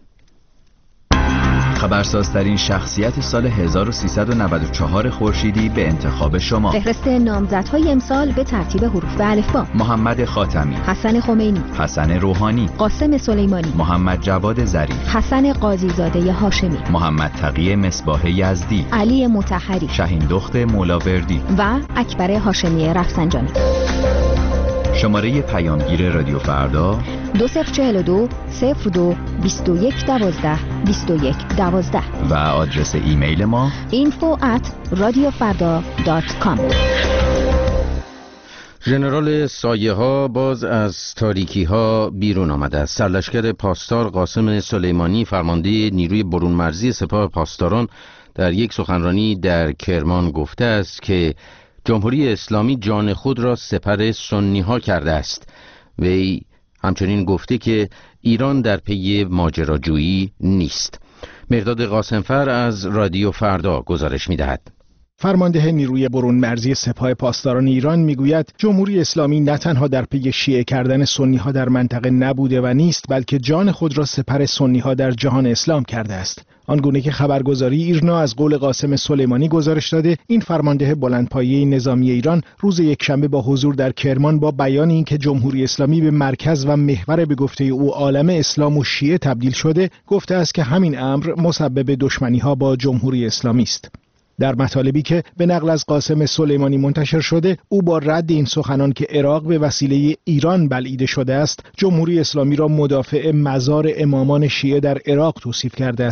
خبرسازترین شخصیت سال هزار و سیصد و نود و چهار خورشیدی به انتخاب شما. فهرست نامزدهای امسال به ترتیب حروف الفبا: محمد خاتمی، حسن خمینی، حسن روحانی، قاسم سلیمانی، محمد جواد ظریف، حسن قاضیزاده هاشمی، محمد تقی مصباح یزدی، علی مطهری، شهین دخت مولاوردی و اکبر هاشمی رفسنجانی. شماره پیامگیر رادیو فردا دو صفر چهل و دو صفر دو بیست و یک دوازده بیست و یک دوازده و آدرس ایمیل ما اینفو ات رادیو فردا دات کام. ژنرال سایه ها باز از تاریکی ها بیرون آمده است. سرلشکر پاسدار قاسم سلیمانی فرمانده نیروی برون مرزی سپاه پاسداران در یک سخنرانی در کرمان گفته است که جمهوری اسلامی جان خود را سپر سنی ها کرده است. وی همچنین گفته که ایران در پی ماجراجویی نیست. مرداد قاسمفر از رادیو فردا گزارش می‌دهد. فرمانده نیروی برون مرزی سپاه پاسداران ایران میگوید جمهوری اسلامی نه تنها در پی شیعه کردن سنی ها در منطقه نبوده و نیست، بلکه جان خود را سپر سنی ها در جهان اسلام کرده است. آنگونه که خبرگزاری ایرنا از قول قاسم سلیمانی گزارش داده، این فرمانده بلندپایه نظامی ایران روز یکشنبه با حضور در کرمان با بیان اینکه جمهوری اسلامی به مرکز و محور به گفته او عالم اسلام و شیعه تبدیل شده، گفته است که همین امر مسبب دشمنی ها با جمهوری اسلامی است. در مطالبی که به نقل از قاسم سلیمانی منتشر شده، او با رد این سخنان که عراق به وسیله ایران بلعیده شده است، جمهوری اسلامی را مدافع مزار امامان شیعه در عراق توصیف کرده است.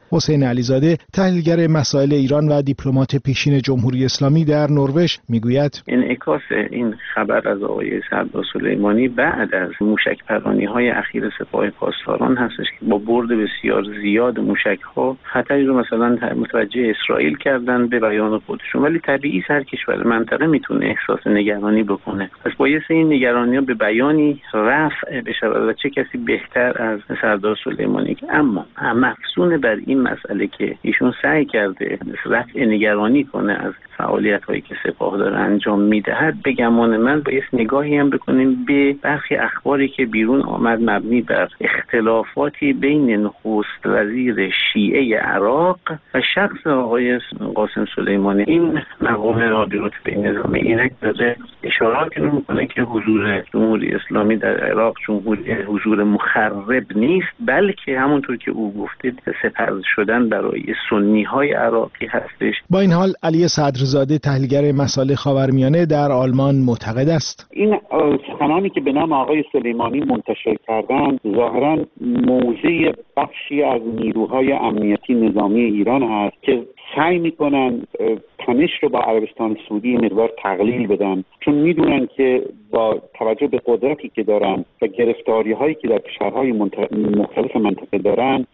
حسین علیزاده تحلیلگر مسائل ایران و دیپلمات پیشین جمهوری اسلامی در نروژ میگوید انعکاس این خبر از آقای سردار سلیمانی بعد از موشک پرانی‌های اخیر سپاه پاسداران هستش که با برد بسیار زیاد موشک‌ها خطری رو مثلا متوجه اسرائیل کردن به بیان خودشون، ولی طبیعی هر کشور منطقه میتونه احساس نگرانی بکنه. پس باعث این نگرانی‌ها به بیانی رفع بشه و چه کسی بهتر از سردار سلیمانی که اما مفصول بر این مسئله که ایشون سعی کرده رفع نگرانی کنه از فعالیت‌هایی که سپاه داره انجام میدهد، به گمان من باید نگاهی هم بکنیم به برخی اخباری که بیرون آمد مبنی بر اختلافاتی بین نخست وزیر شیعه عراق و شخص آقای قاسم سلیمانی. این مقام رادیوت به نظام اینک داره اشاراتی رو میکنه که حضور جمهوری اسلامی در عراق جمهوری حضور مخرب نیست، بلکه همونطور که او گفته سپرد شدن برای سنی‌های عراقی هستش. با این حال علی صدرزاده تحلیلگر مسائل خاورمیانه در آلمان معتقد است این سخنانی که به نام آقای سلیمانی منتشر کردن ظاهراً موضع بخشی از نیروهای امنیتی نظامی ایران هست که سعی میکنن تنش رو با عربستان سعودی مقدار تقلیل بدن، چون میدونن که با توجه به قدرتی که دارن و گرفتاری هایی که در کشورهای مختلف منطقه دارن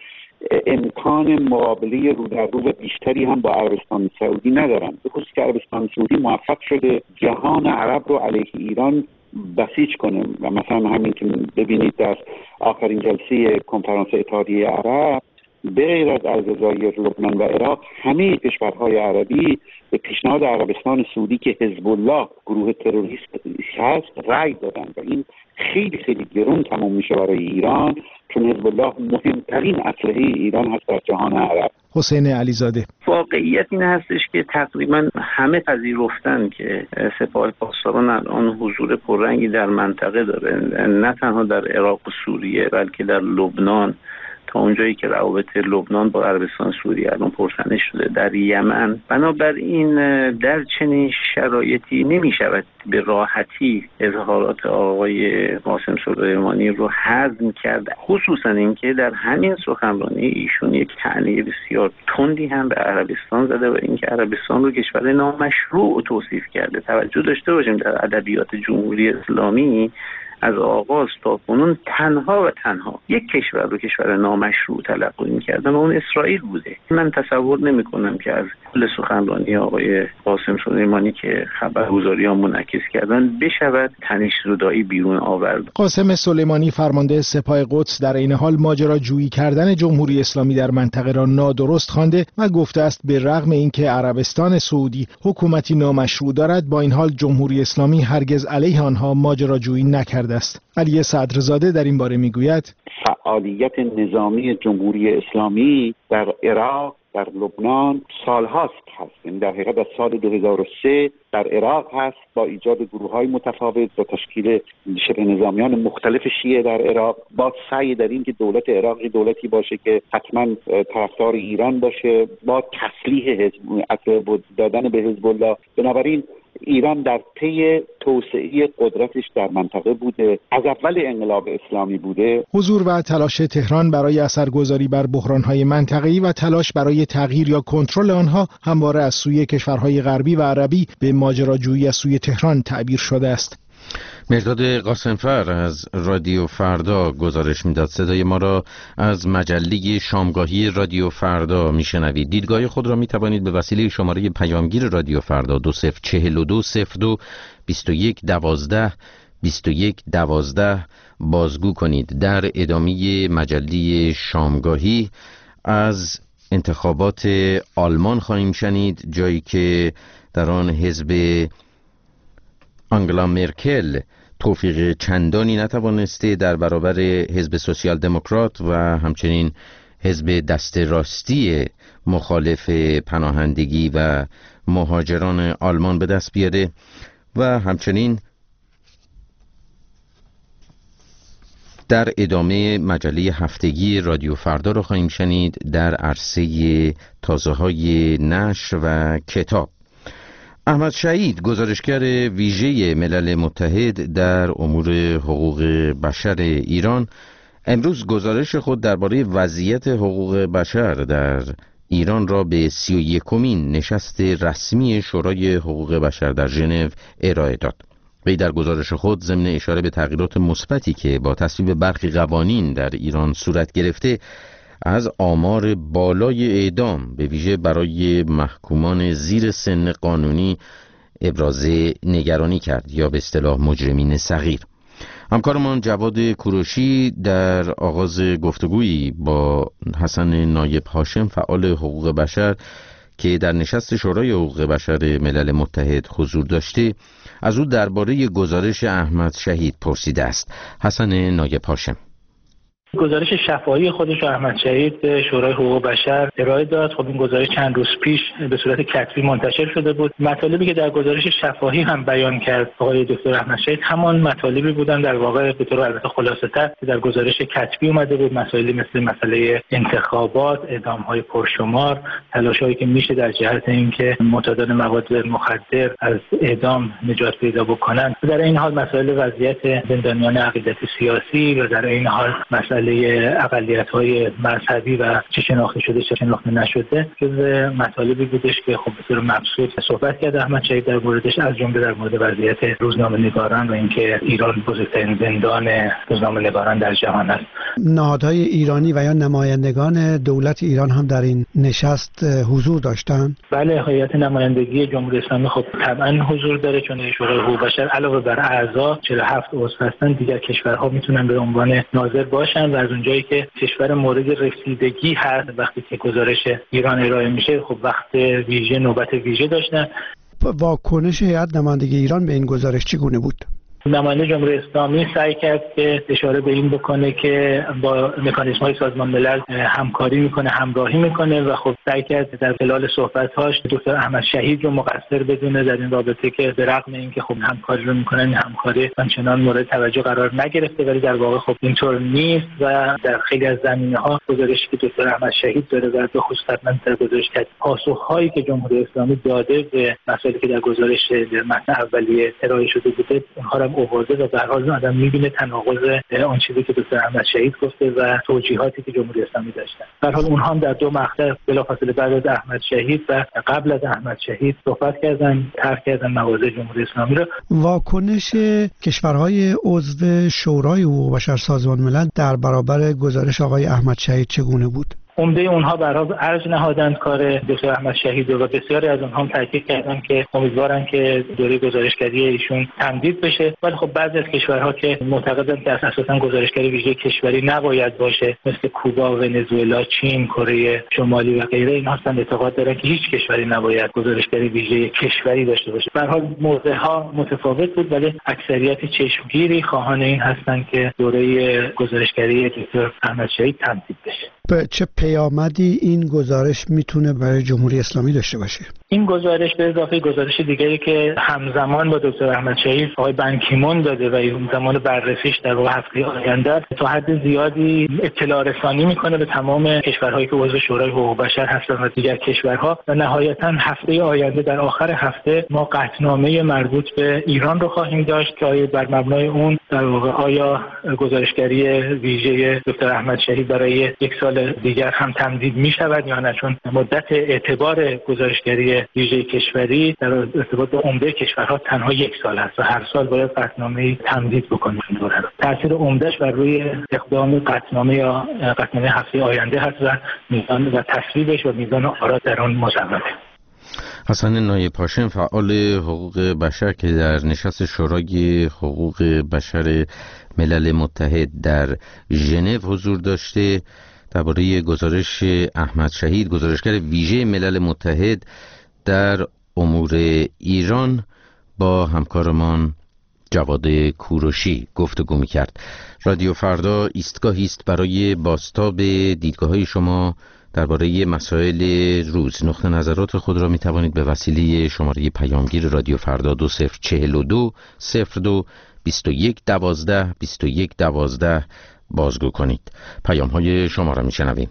امکان مقابله رو در رو بیشتری هم با عربستان سعودی ندارن. به خصوص که عربستان سعودی موفق شده جهان عرب رو علیه ایران بسیج کنه و مثلا همین که ببینید در آخرین جلسه کنفرانس اتحادیه عرب به غیر از الجزایر، لبنان و عراق همه کشورهای عربی به پیشنهاد عربستان سعودی که حزب الله گروه تروریست هست رأی دادن و این خیلی خیلی گران تمام میشه برای ایران، چون حزب الله مهمترین اسلحه ایران هست در جهان عرب. حسین علیزاده واقعیت این هستش که تقریبا همه پذیرفتن که سپاه پاسداران الان حضور پررنگی در منطقه داره، نه تنها در عراق و سوریه بلکه در لبنان تا اونجایی که روابط لبنان با عربستان سعودی الان پرتنش شده، در یمن. بنابراین در چنین شرایطی نمی شود به راحتی اظهارات آقای قاسم سلیمانی رو هضم کرد، خصوصا اینکه در همین سخنرانی ایشون یک طعنه بسیار تندی هم به عربستان زده و اینکه عربستان رو کشور نامشروع توصیف کرده. توجه داشته باشیم در ادبیات جمهوری اسلامی از آغاز تا کنون تنها و تنها یک کشور رو کشور نامشروع تلقی می‌کردن و اون اسرائیل بوده. من تصور نمی‌کنم که از کل سخنرانی آقای قاسم سلیمانی که خبرگزاری‌ها منعکس کردن بشود تنش زدایی بیرون آورد. قاسم سلیمانی فرمانده سپاه قدس در این حال ماجراجویی کردن جمهوری اسلامی در منطقه را نادرست خوانده و گفته است به رغم اینکه عربستان سعودی حکومتی نامشروع دارد، با این حال جمهوری اسلامی هرگز علیه آنها ماجراجویی نکرده است. علی صدرزاده در این باره میگوید فعالیت نظامی جمهوری اسلامی در عراق، در لبنان سالهاست هست، یعنی در حقیقت از سال دو هزار و سه در عراق هست با ایجاد گروه‌های متفاوت و تشکیل شبه نظامیان مختلف شیعه در عراق، با سعی در این که دولت عراقی دولتی باشه که حتما طرفدار ایران باشه، با تسلیح حزب دادن به حزب الله. بنابراین ایران در پی توسعه قدرتش در منطقه بوده، از اول انقلاب اسلامی بوده. حضور و تلاش تهران برای اثرگذاری بر بحران‌های منطقه‌ای و تلاش برای تغییر یا کنترل آنها همواره از سوی کشورهای غربی و عربی به ماجراجویی از سوی تهران تعبیر شده است. مرداد قاسمفر از رادیو فردا گزارش میداد. صدای ما را از مجله شامگاهی رادیو فردا میشنوید. دیدگاه خود را میتوانید به وسیله شماره پیامگیر رادیو فردا دو صفر چهل و دو صفر دو بیست و یک دوازده بیست و یک دوازده بازگو کنید. در ادامه مجله شامگاهی از انتخابات آلمان خواهیم شنید، جایی که در آن حزب آنگلا مرکل توفیق چندانی نتوانسته در برابر حزب سوسیال دموکرات و همچنین حزب دست راستی مخالف پناهندگی و مهاجران آلمان به دست بیاره و همچنین در ادامه مجله هفتگی رادیو فردا رو خواهیم شنید در عرصه تازه‌های نشر و کتاب. احمد شهید گزارشگر ویژه ملل متحد در امور حقوق بشر ایران امروز گزارش خود درباره وضعیت حقوق بشر در ایران را به سی و یکمین نشست رسمی شورای حقوق بشر در ژنو ارائه داد. وی در گزارش خود ضمن اشاره به تغییرات مثبتی که با تصویب برخی قوانین در ایران صورت گرفته، از آمار بالای اعدام به ویژه برای محکومان زیر سن قانونی ابراز نگرانی کرد، یا به اصطلاح مجرمین صغیر. همکارمان جواد کوروشی در آغاز گفتگویی با حسن نایب هاشم، فعال حقوق بشر که در نشست شورای حقوق بشر ملل متحد حضور داشته، از او درباره گزارش احمد شهید پرسیده است. حسن نایب هاشم: گزارش شفاهی خودش رو احمد شهید به شورای حقوق بشر ارائه داد. خب این گزارش چند روز پیش به صورت کتبی منتشر شده بود. مطالبی که در گزارش شفاهی هم بیان کرد آقای دکتر احمد شهید همان مطالبی بودن در واقع به طور البته خلاصه‌تر که در گزارش کتبی اومده بود. مسائلی مثل مسئله انتخابات، اعدام‌های پرشمار، تلاش‌هایی که میشه در جهت اینکه معتادان مواد مخدر از اعدام نجات پیدا بکنن. در این حال مسائل وضعیت زندانیان عقیدتی سیاسی و در این حال مسئله اقلیت‌های مذهبی و چه شناخته شده چه شناخته نشده جز مطالبی بودش که خب به طور مبسوط صحبت کرد احمد شهید در موردش، از جمله در مورد وضعیت روزنامه‌نگاران و اینکه ایران بزرگترین زندان روزنامه‌نگاران در جهان است. نهادهای ایرانی و یا نمایندگان دولت ایران هم در این نشست حضور داشتند؟ بله، هیئت نمایندگی جمهوری اسلامی خب طبعا حضور داره، چون شورای حقوق بشر علاوه بر اعضا چهل و هفت عضو هستن، دیگر کشورها میتونن به عنوان ناظر باشن و از اونجایی که کشور مورد رسیدگی هست وقتی که گزارش ایران ارائه میشه خب وقت ویژه، نوبت ویژه داشتن. واکنش هیئت نمایندگی ایران به این گزارش چگونه بود؟ نماینده جمهوری اسلامی سعی کرد که اشاره به این بکنه که با مکانیزم‌های سازمان ملل همکاری میکنه، همراهی میکنه و خب سعی کرد در خلال صحبت‌هاش دکتر احمد شهید رو مقصر بدونه در این رابطه که به رغم اینکه خب همکاری رو میکنن، این همکاری آنچنان مورد توجه قرار نگرفته، ولی در واقع خب اینطور نیست و در خیلی از زمینه‌ها گزارشی که دکتر احمد شهید داره و به خصوص من در گزارش کرد پاسخ‌هایی که جمهوری اسلامی داده به مسائلی که در گزارش متن اولیه ارائه شده بوده اونها اوورده و به هر حال آدم می‌بینه تناقض آن چیزی که دکتر احمد شهید گفته و توجیهاتی که جمهوری اسلامی داشتن. به هر حال اونها هم در دو مقطع بلافاصله بعد از احمد شهید و قبل از احمد شهید صحبت کردن، طرح کردن مواضع جمهوری اسلامی رو. واکنش کشورهای عضو شورای حقوق بشر سازمان ملل در برابر گزارش آقای احمد شهید چگونه بود؟ عمده اونها برای ارج نهادند کار دکتر احمد شهید و بسیاری از اونها هم تاکید کردن که امیدوارن که دوره گزارشگری ایشون تمدید بشه، ولی خب بعضی از کشورها که معتقدن که اساساً گزارشگری ویژه کشوری نباید باشه مثل کوبا، ونزوئلا، چین، کره شمالی و غیره، اینها هم اعتقاد دارن که هیچ کشوری نباید گزارشگری ویژه کشوری داشته باشه. به هر حال موضع‌ها متفاوت بود، ولی اکثریت چشمگیری خواهان این هستن که دوره گزارشگری دکتر احمد شهید تمدید بشه. به چه پیامدی این گزارش میتونه برای جمهوری اسلامی داشته باشه؟ این گزارش به اضافه گزارش دیگری که همزمان با دکتر احمد شهید آقای بن کی مون داده و این زمان بررسیش در واقع هفته آینده تا حد زیادی اطلاع رسانی میکنه به تمام کشورهایی که عضو شورای حقوق بشر هستن و دیگر کشورها و نهایتا هفته آینده در آخر هفته ما قطعنامه مربوط به ایران رو خواهیم داشت که بر مبنای اون در واقع آیا گزارشگری ویژه دکتر احمد شهید برای یک سال دیگر هم تمدید می شود یا نه، چون مدت اعتبار گزارشگری ویژه کشوری در ارتباط با عمده کشورها تنها یک سال است و هر سال باید قطعنامه تمدید بکنه. تاثیر عمدهش بر روی اقدام قطعنامه یا قطعنامه هفته آینده هست و میزان و تصویبش و میزان آرا در آن مصوبه. حسن نایب هاشم، فعال حقوق بشر که در نشست شورای حقوق بشر ملل متحد در ژنو حضور داشته، درباره گزارش احمد شهید، گزارشگر ویژه ملل متحد در امور ایران، با همکارمان جواد کوروشی گفتگو می‌کرد. رادیو فردا ایستگاهی است برای بازتاب دیدگاه‌های شما درباره مسائل روز. نقطه نظرات خود را می توانید به وسیله شماره پیامگیر رادیو فردا دو صفر چهل و دو صفر دو بیست و یک دوازده بیست و یک دوازده بازگو کنید. پیام های شما را می شنویم.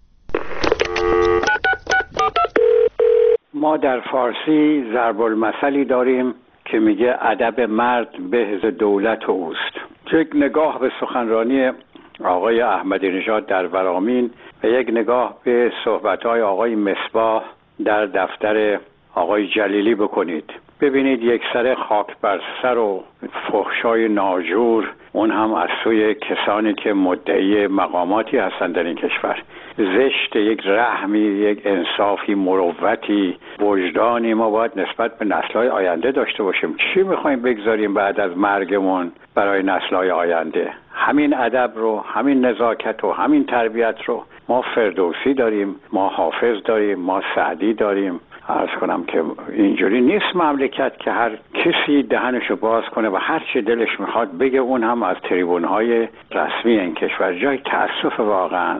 ما در فارسی ضرب المثلی داریم که میگه ادب مرد به دولت اوست. یک نگاه به سخنرانی آقای احمدی نژاد در ورامین و یک نگاه به صحبت‌های آقای مصباح در دفتر آقای جلیلی بکنید. ببینید یک سر خاک بر سر و فحشای ناجور، اون هم از سوی کسانی که مدعی مقاماتی هستند در این کشور. زشت، یک رحمی، یک انصافی، مروتی، وجدانی ما باید نسبت به نسل‌های آینده داشته باشیم. چی می‌خوایم بگذاریم بعد از مرگمون برای نسل‌های آینده؟ همین ادب رو، همین نزاکت و همین تربیت رو ما فردوسی داریم، ما حافظ داریم، ما سعدی داریم. عرض کنم که اینجوری نیست مملکت که هر کسی دهنشو باز کنه و هر چی دلش میخواد بگه، اون هم از تریبون‌های رسمی این کشور. جای تأسف واقعا.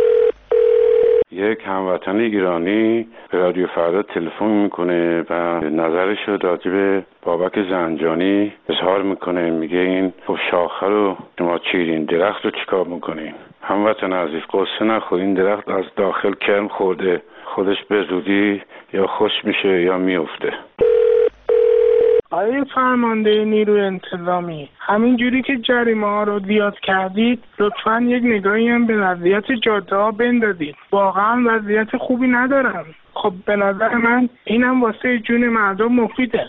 یک هموطن ایرانی به رادیو فردا تلفن میکنه و نظرش رو راجع به بابک زنجانی اظهار میکنه. میگه این خب شاخه رو شما چیرین، درخت رو چیکار میکنین؟ هموطن عزیز، قصه نخور، این درخت از داخل کرم خورده، خودش به زودی یا خوش میشه یا میفته. آقای فرمانده نیروی انتظامی، همین جوری که جریمه ها رو زیاد کردید، لطفاً یک نگاهی هم به وضعیت جاده ها بندازید. واقعا وضعیت خوبی ندارن. خب به نظر من اینم واسه جون مردم مفیده.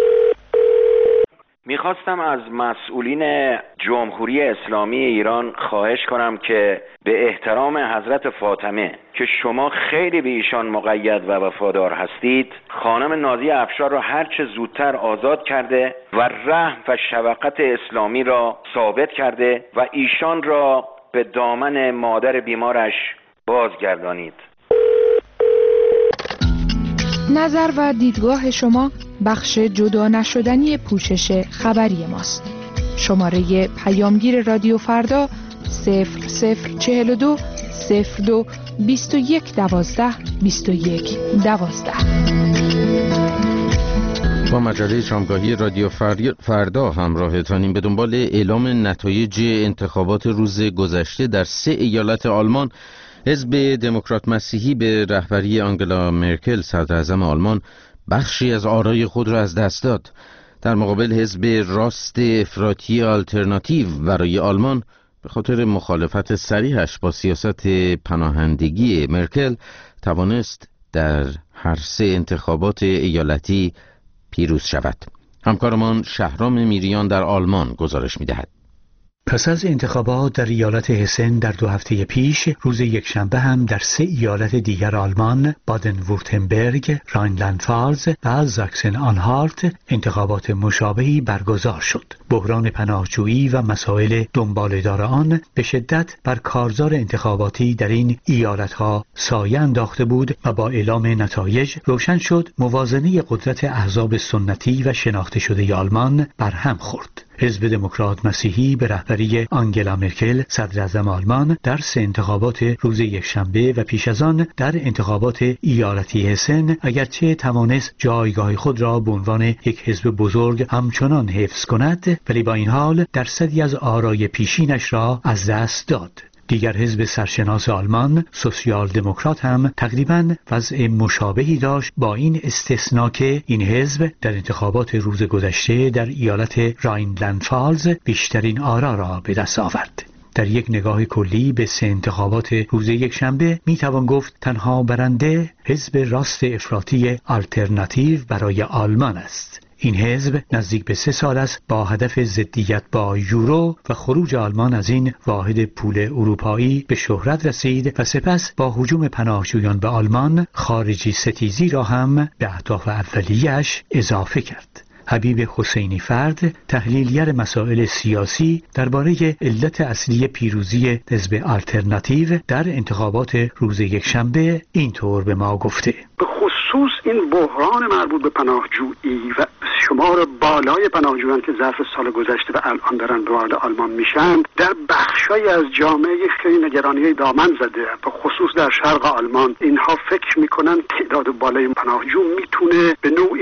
میخواستم از مسئولین جمهوری اسلامی ایران خواهش کنم که به احترام حضرت فاطمه که شما خیلی به ایشان مقید و وفادار هستید، خانم نازی افشار را هرچه زودتر آزاد کرده و رحم و شفقت اسلامی را ثابت کرده و ایشان را به دامن مادر بیمارش بازگردانید. نظر و دیدگاه شما بخش جدا نشدنی پوشش خبری ماست. شماره پیامگیر رادیو فردا صفر صفر چهل و دو صفر دو بیست و یک دوازده بیست و یک دوازده. با مجله شامگاهی رادیو فردا همراهتانیم. به دنبال اعلام نتایج انتخابات روز گذشته در سه ایالت آلمان، حزب دموکرات مسیحی به رهبری آنگلا مرکل صدر اعظم آلمان بخشی از آرای خود را از دست داد. در مقابل حزب راست افراطی آلترناتیو برای آلمان به خاطر مخالفت صریحش با سیاست پناهندگی مرکل توانست در هر سه انتخابات ایالتی پیروز شود. همکارمان شهرام میریان در آلمان گزارش می‌دهد. پس از انتخابات در ایالت هسن در دو هفته پیش، روز یکشنبه هم در سه ایالت دیگر آلمان، بادن وورتنبرگ، راینلند فالز و زاکسن آنهالت، انتخابات مشابهی برگزار شد. بحران پناهجویی و مسائل دنباله‌دار آن به شدت بر کارزار انتخاباتی در این ایالت‌ها سایه انداخته بود و با اعلام نتایج روشن شد موازنه قدرت احزاب سنتی و شناخته شده آلمان برهم خورد. حزب دموکرات مسیحی به رهبری آنگلا مرکل صدر اعظم آلمان در سه انتخابات روز یکشنبه و پیش از آن در انتخابات ایالتی هسن اگرچه توانست جایگاه خود را به عنوان یک حزب بزرگ همچنان حفظ کند، ولی با این حال درصدی از آرای پیشینش را از دست داد. دیگر حزب سرشناس آلمان، سوسیال دموکرات، هم تقریباً وضع مشابهی داشت، با این استثنا که این حزب در انتخابات روز گذشته در ایالت راینلند فالز بیشترین آرا را به دست آورد. در یک نگاه کلی به سه انتخابات روز یکشنبه می توان گفت تنها برنده حزب راست افراطی آلترناتیو برای آلمان است. این حزب نزدیک به سه سال است با هدف ضدیت با یورو و خروج آلمان از این واحد پول اروپایی به شهرت رسید و سپس با هجوم پناهجویان به آلمان خارجی ستیزی را هم به اهداف اولیه‌اش اضافه کرد. حبیب حسینی فرد، تحلیلگر مسائل سیاسی، درباره علت اصلی پیروزی حزب آلترناتیو در انتخابات روز یکشنبه اینطور به ما گفته: به خصوص این بحران مربوط به پناهجویی و شمار بالای پناهجویان که ظرف سال گذشته و الان دارن وارد آلمان میشن در بخشای از جامعه خیلی نگرانی دامن زده. به خصوص در شرق آلمان اینها فکر میکنن تعداد بالای پناهجو میتونه به نوعی موقع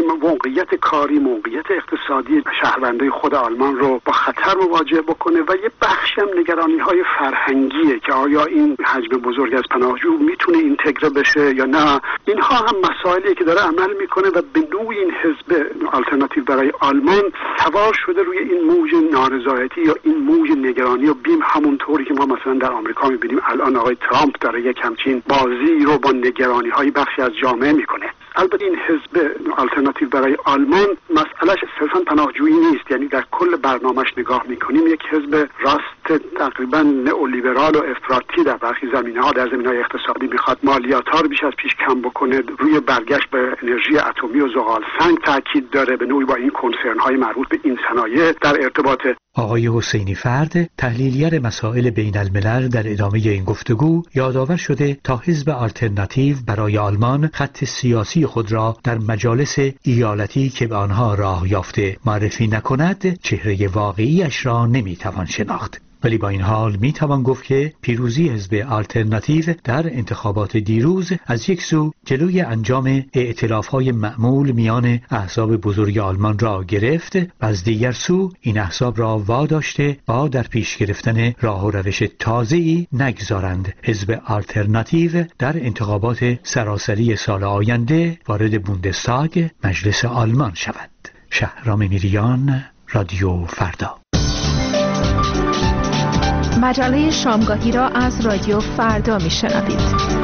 موقعیت کاری، موقعیت اقتصادی شهروندای خود آلمان رو با خطر مواجه بکنه و یه بخشی هم نگرانی‌های فرهنگیه که آیا این حجم بزرگ از پناهجو میتونه اینتگره بشه یا نه. اینها هم مسائلی که داره عمل میکنه و به نوعی این حزب آلترناتیو برای آلمان سوار شده روی این موج نارضایتی یا این موج نگرانی و بیم، همونطوری که ما مثلا در آمریکا میبینیم الان آقای ترامپ داره یک همچین بازی رو با نگرانی‌های بخشی از جامعه میکنه. البته این حزب آلترناتیو برای آلمان مسئلهش صرفا پناهجویی نیست، یعنی در کل برنامهش نگاه میکنیم یک حزب راست تقریبا نئولیبرال و افراطی در برخی زمینه‌ها، در زمینه‌های اقتصادی میخواد مالیات‌ها رو بیش از پیش کم بکنه، روی برگشت به انرژی اتمی و زغال سنگ تاکید داره، به نوعی با این کنسرن‌های مربوط به این صنایع در ارتباط. آقای حسینی فرد، تحلیلگر مسائل بین الملل، در ادامه این گفتگو یادآور شده تا حزب آلترناتیو برای آلمان خط سیاسی خود را در مجالس ایالتی که به آنها راه یافته معرفی نکند، چهره واقعیش را نمیتوان شناخت. ولی با این حال می توان گفت که پیروزی حزب آلترناتیو در انتخابات دیروز از یک سو جلوی انجام ائتلاف‌های معمول میان احزاب بزرگ آلمان را گرفت و از دیگر سو این احزاب را واداشته با در پیش گرفتن راه و روش تازه‌ای نگذارند حزب آلترناتیو در انتخابات سراسری سال آینده وارد بوندستاگ مجلس آلمان شود. شهرام میریان، رادیو فردا. مجله شامگاهی را از رادیو فردا میشنوید.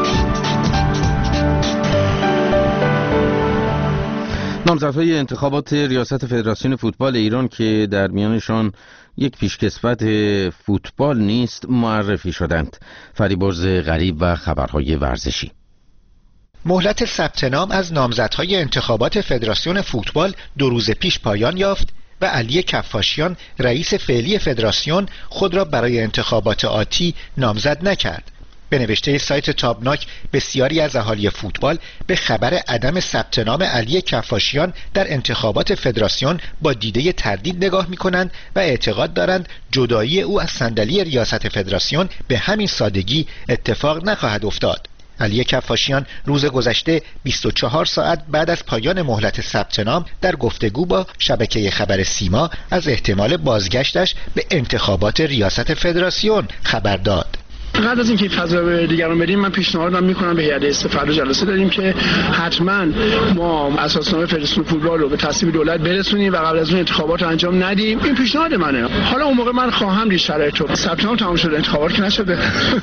نامزدهای انتخابات ریاست فدراسیون فوتبال ایران که در میانشان یک پیشکسوت فوتبال نیست معرفی شدند. فریبرز غریب و خبرهای ورزشی. مهلت ثبت نام از نامزدهای انتخابات فدراسیون فوتبال دو روز پیش پایان یافت و علی کفاشیان رئیس فعلی فدراسیون خود را برای انتخابات آتی نامزد نکرد. به نوشته سایت تابناک، بسیاری از اهالی فوتبال به خبر عدم ثبت نام علی کفاشیان در انتخابات فدراسیون با دیده تردید نگاه می‌کنند و اعتقاد دارند جدایی او از صندلی ریاست فدراسیون به همین سادگی اتفاق نخواهد افتاد. علی کفاشیان روز گذشته بیست و چهار ساعت بعد از پایان مهلت ثبت نام در گفتگو با شبکه خبر سیما از احتمال بازگشتش به انتخابات ریاست فدراسیون خبر داد. قبل از اینکه فضا به دیگران بدیم، من پیشنهادم میکنم به هیئت استفاده جلسه داریم که حتما ما اساسنامه فدراسیون فوتبال رو به تصویب دولت برسونیم و قبل از اون انتخابات رو انجام ندیم. این پیشنهاد منه. حالا اون موقع من خواهم دید شرایط رو. ثبت نام تمام شده، انتخابات که نشده.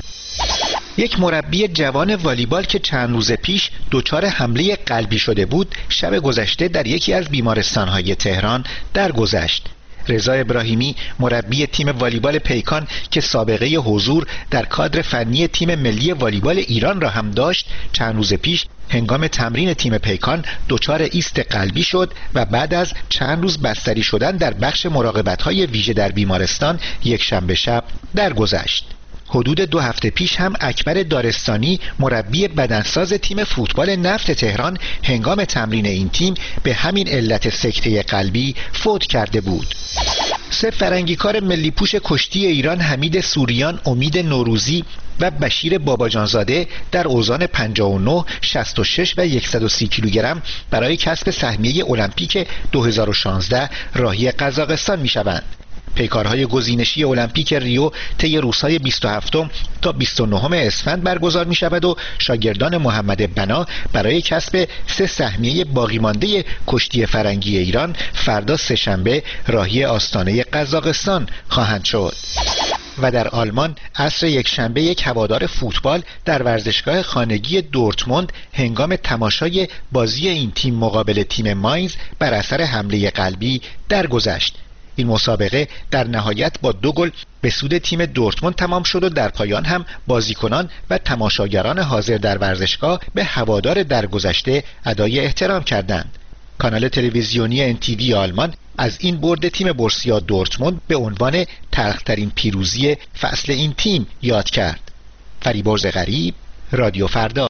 یک مربی جوان والیبال که چند روز پیش دچار حمله قلبی شده بود، شب گذشته در یکی از بیمارستان‌های تهران درگذشت. رضا ابراهیمی، مربی تیم والیبال پیکان که سابقه حضور در کادر فنی تیم ملی والیبال ایران را هم داشت، چند روز پیش هنگام تمرین تیم پیکان دچار ایست قلبی شد و بعد از چند روز بستری شدن در بخش مراقبت‌های ویژه در بیمارستان یک شنبه شب درگذشت. حدود دو هفته پیش هم اکبر دارستانی، مربی بدنساز تیم فوتبال نفت تهران، هنگام تمرین این تیم به همین علت سکته قلبی فوت کرده بود. سه فرنگیکار ملی پوش کشتی ایران حمید سوریان، امید نوروزی و بشیر باباجانزاده در اوزان پنجاه و نه، شصت و شش و صد و سی کیلوگرم برای کسب سهمیه المپیک دو هزار و شانزده راهی قزاقستان می‌شوند. پیکارهای گزینشی المپیک ریو طی روزهای بیست و هفتم تا بیست و نهم اسفند برگزار می شود و شاگردان محمد بنا برای کسب سه سهمیه باقی مانده کشتی فرنگی ایران فردا سه‌شنبه راهی آستانه قزاقستان خواهند شد. و در آلمان عصر یک شنبه یک هوادار فوتبال در ورزشگاه خانگی دورتموند هنگام تماشای بازی این تیم مقابل تیم ماینز بر اثر حمله قلبی درگذشت. این مسابقه در نهایت با دو گل به سود تیم دورتموند تمام شد و در پایان هم بازیکنان و تماشاگران حاضر در ورزشگاه به هوادار درگذشته ادای احترام کردند. کانال تلویزیونی ان تی وی آلمان از این برد تیم بورسیا دورتموند به عنوان تلخ‌ترین پیروزی فصل این تیم یاد کرد. فریبرز غریب، رادیو فردا.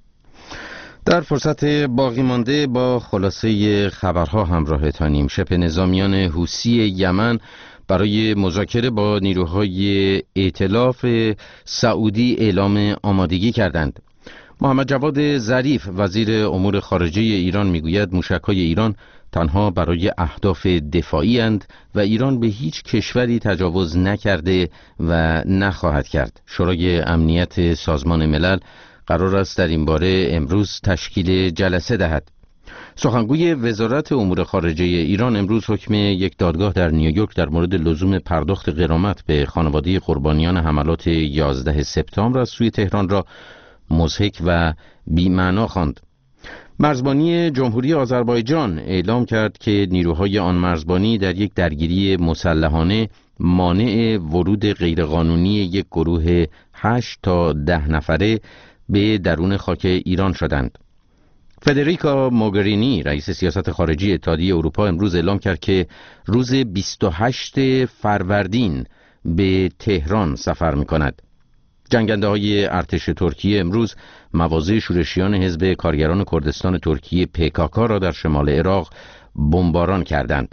در فرصت باقی مانده با خلاصه خبرها همراهتانیم. شبه نظامیان حوثی یمن برای مذاکره با نیروهای ائتلاف سعودی اعلام آمادگی کردند. محمد جواد ظریف وزیر امور خارجه ایران میگوید موشک‌های ایران تنها برای اهداف دفاعی اند و ایران به هیچ کشوری تجاوز نکرده و نخواهد کرد. شورای امنیت سازمان ملل قرار است در این باره امروز تشکیل جلسه دهد. سخنگوی وزارت امور خارجه ایران امروز حکم یک دادگاه در نیویورک در مورد لزوم پرداخت غرامت به خانواده قربانیان حملات یازده سپتامبر از سوی تهران را مضحک و بی‌معنا خواند. مرزبانی جمهوری آذربایجان اعلام کرد که نیروهای آن مرزبانی در یک درگیری مسلحانه مانع ورود غیرقانونی یک گروه هشت تا ده نفره به درون خاک ایران شدند. فدریکا موگرینی رئیس سیاست خارجی اتحادیه اروپا امروز اعلام کرد که روز بیست و هشتم فروردین به تهران سفر می‌کند. جنگنده های ارتش ترکیه امروز مواضع شورشیان حزب کارگران کردستان ترکیه پیکاکا را در شمال عراق بمباران کردند.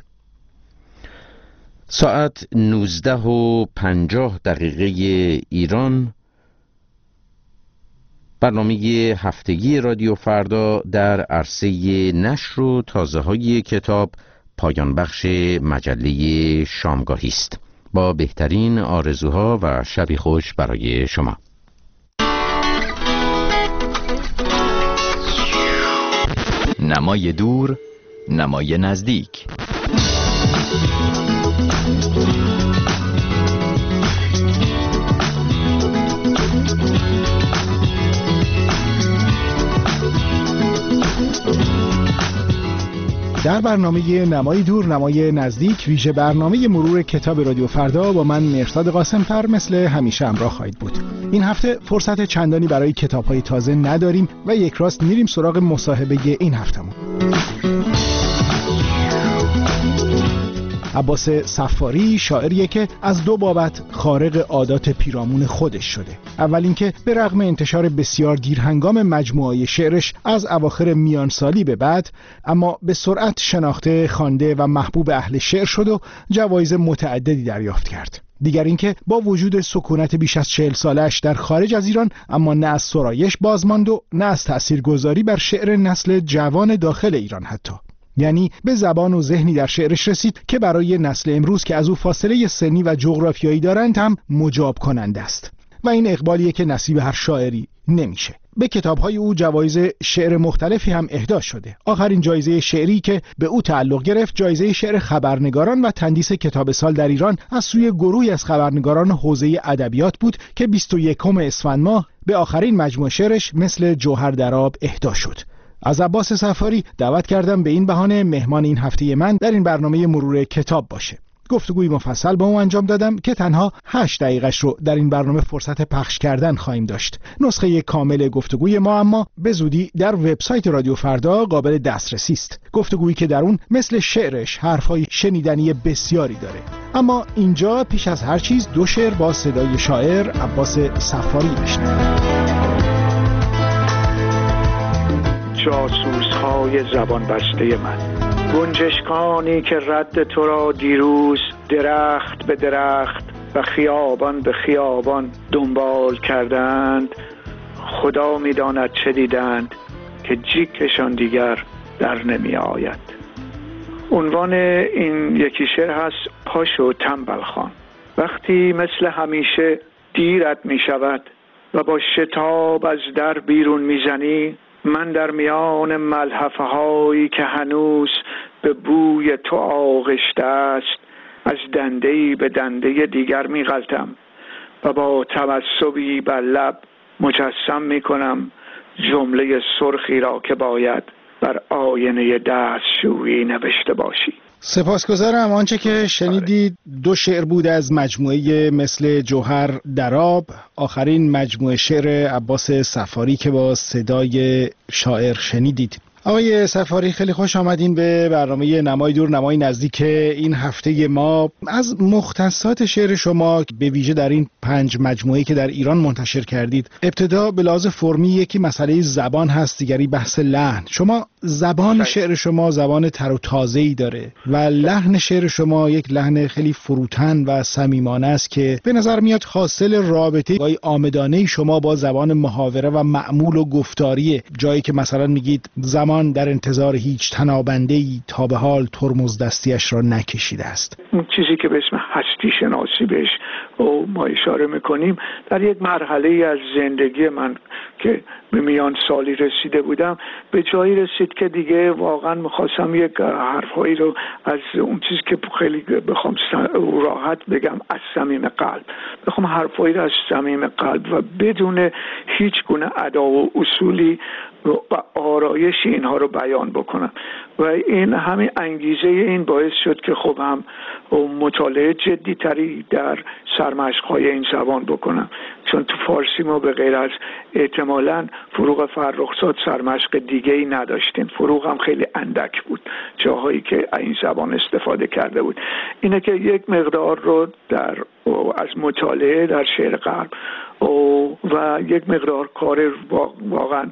ساعت نوزده و پنجاه دقیقه ایران برنامه هفتگی رادیو فردا در عرصه نشر و تازه‌های کتاب پایان بخش مجله شامگاهی است. با بهترین آرزوها و شبی خوش برای شما. نمای دور، نمای نزدیک. در برنامه نمای دور نمای نزدیک ویژه برنامه مرور کتاب رادیو فردا با من مهرداد قاسم‌فر مثل همیشه همراه خواهید بود. این هفته فرصت چندانی برای کتاب‌های تازه نداریم و یک راست میریم سراغ مصاحبه این هفتمون. عباس صفاری شاعریه که از دو بابت خارق عادات پیرامون خودش شده. اول اینکه به رغم انتشار بسیار دیرهنگام مجموعه شعرش از اواخر میانسالی به بعد، اما به سرعت شناخته، خوانده و محبوب اهل شعر شد و جوایز متعددی دریافت کرد. دیگر اینکه با وجود سکونت بیش از چهل سالش در خارج از ایران، اما نه از سرایش بازماند و نه از تأثیرگذاری بر شعر نسل جوان داخل ایران حتی. یعنی به زبان و ذهنی در شعرش رسید که برای نسل امروز که از او فاصله سنی و جغرافیایی دارند هم مجاب کننده است و این اقبالیه که نصیب هر شاعری نمیشه. به کتاب‌های او جوایز شعر مختلفی هم اهدا شده. آخرین جایزه شعری که به او تعلق گرفت جایزه شعر خبرنگاران و تندیس کتاب سال در ایران از سوی گروهی از خبرنگاران حوزه ادبیات بود که بیست و یکم اسفند ماه به آخرین مجموعه شعرش مثل جوهر در آب اهدا شد. از عباس صفاری دعوت کردم به این بهانه مهمان این هفته من در این برنامه مرور کتاب باشه. گفتگوی مفصل با او انجام دادم که تنها هشت دقیقش رو در این برنامه فرصت پخش کردن خواهیم داشت. نسخه کامل گفتگوی ما اما به زودی در وبسایت رادیو فردا قابل دسترسی است. گفتگویی که در اون مثل شعرش حرفهای شنیدنی بسیاری داره. اما اینجا پیش از هر چیز دو شعر با صدای شاعر عباس صفاری بشنویم. جاسوس‌های زبان بسته من، گنجشکانی که رد تو را دیروز درخت به درخت و خیابان به خیابان دنبال کردند، خدا می‌داند چه دیدند که جیکشان دیگر در نمی آید. عنوان این یکی شعر هست پاشو تنبل خان. وقتی مثل همیشه دیرت می شود و با شتاب از در بیرون میزنی، من در میان ملحفه هایی که هنوز به بوی تو آغشته است از دنده‌ای به دنده دیگر می غلطم و با تعصبی بر لب مجسم می کنم جمله سرخی را که باید بر آینه دستشویی نوشته باشی. سپاسگزارم. آنچه که شنیدید دو شعر بود از مجموعه مثل جوهر در آب، آخرین مجموعه شعر عباس صفاری که با صدای شاعر شنیدید. آقای صفاری خیلی خوش آمدین به برنامه نمای دور نمای نزدیک این هفته ما. از مختصات شعر شما به ویژه در این پنج مجموعه که در ایران منتشر کردید، ابتدا به لحاظ فرمی یکی مسئله زبان هست، دیگری بحث لحن. شما زبان شعر شما زبان تر و تازه‌ای داره و لحن شعر شما یک لحن خیلی فروتن و صمیمانه است که به نظر میاد حاصل رابطه گاهی عامدانه شما با زبان محاوره و معمول و گفتاریه. جایی که مثلا میگید زمان زمان در انتظار هیچ تنابنده‌ای تا به حال ترمز دستیش را نکشیده است. اون چیزی که به اسم هستی شناسی بهش ما اشاره میکنیم، در یک مرحله از زندگی من که به میان سالی رسیده بودم به جایی رسید که دیگه واقعا میخواستم یک حرفایی رو از اون چیزی که خیلی بخوام راحت بگم از صمیم قلب بخوام حرفایی رو از صمیم قلب و بدون هیچ گونه ادا و اصولی و آرایش اینها رو بیان بکنم و این همین انگیزه این باعث شد که خب هم مطالعه جدی تری در سرمشق‌های این زبان بکنم، چون تو فارسی ما به غیر از احتمالاً فروغ فرخزاد سرمشق دیگه ای نداشتیم. فروغ هم خیلی اندک بود جاهایی که این زبان استفاده کرده بود. اینه که یک مقدار رو در از مطالعه در شعر غرب و یک مقدار کار واقعا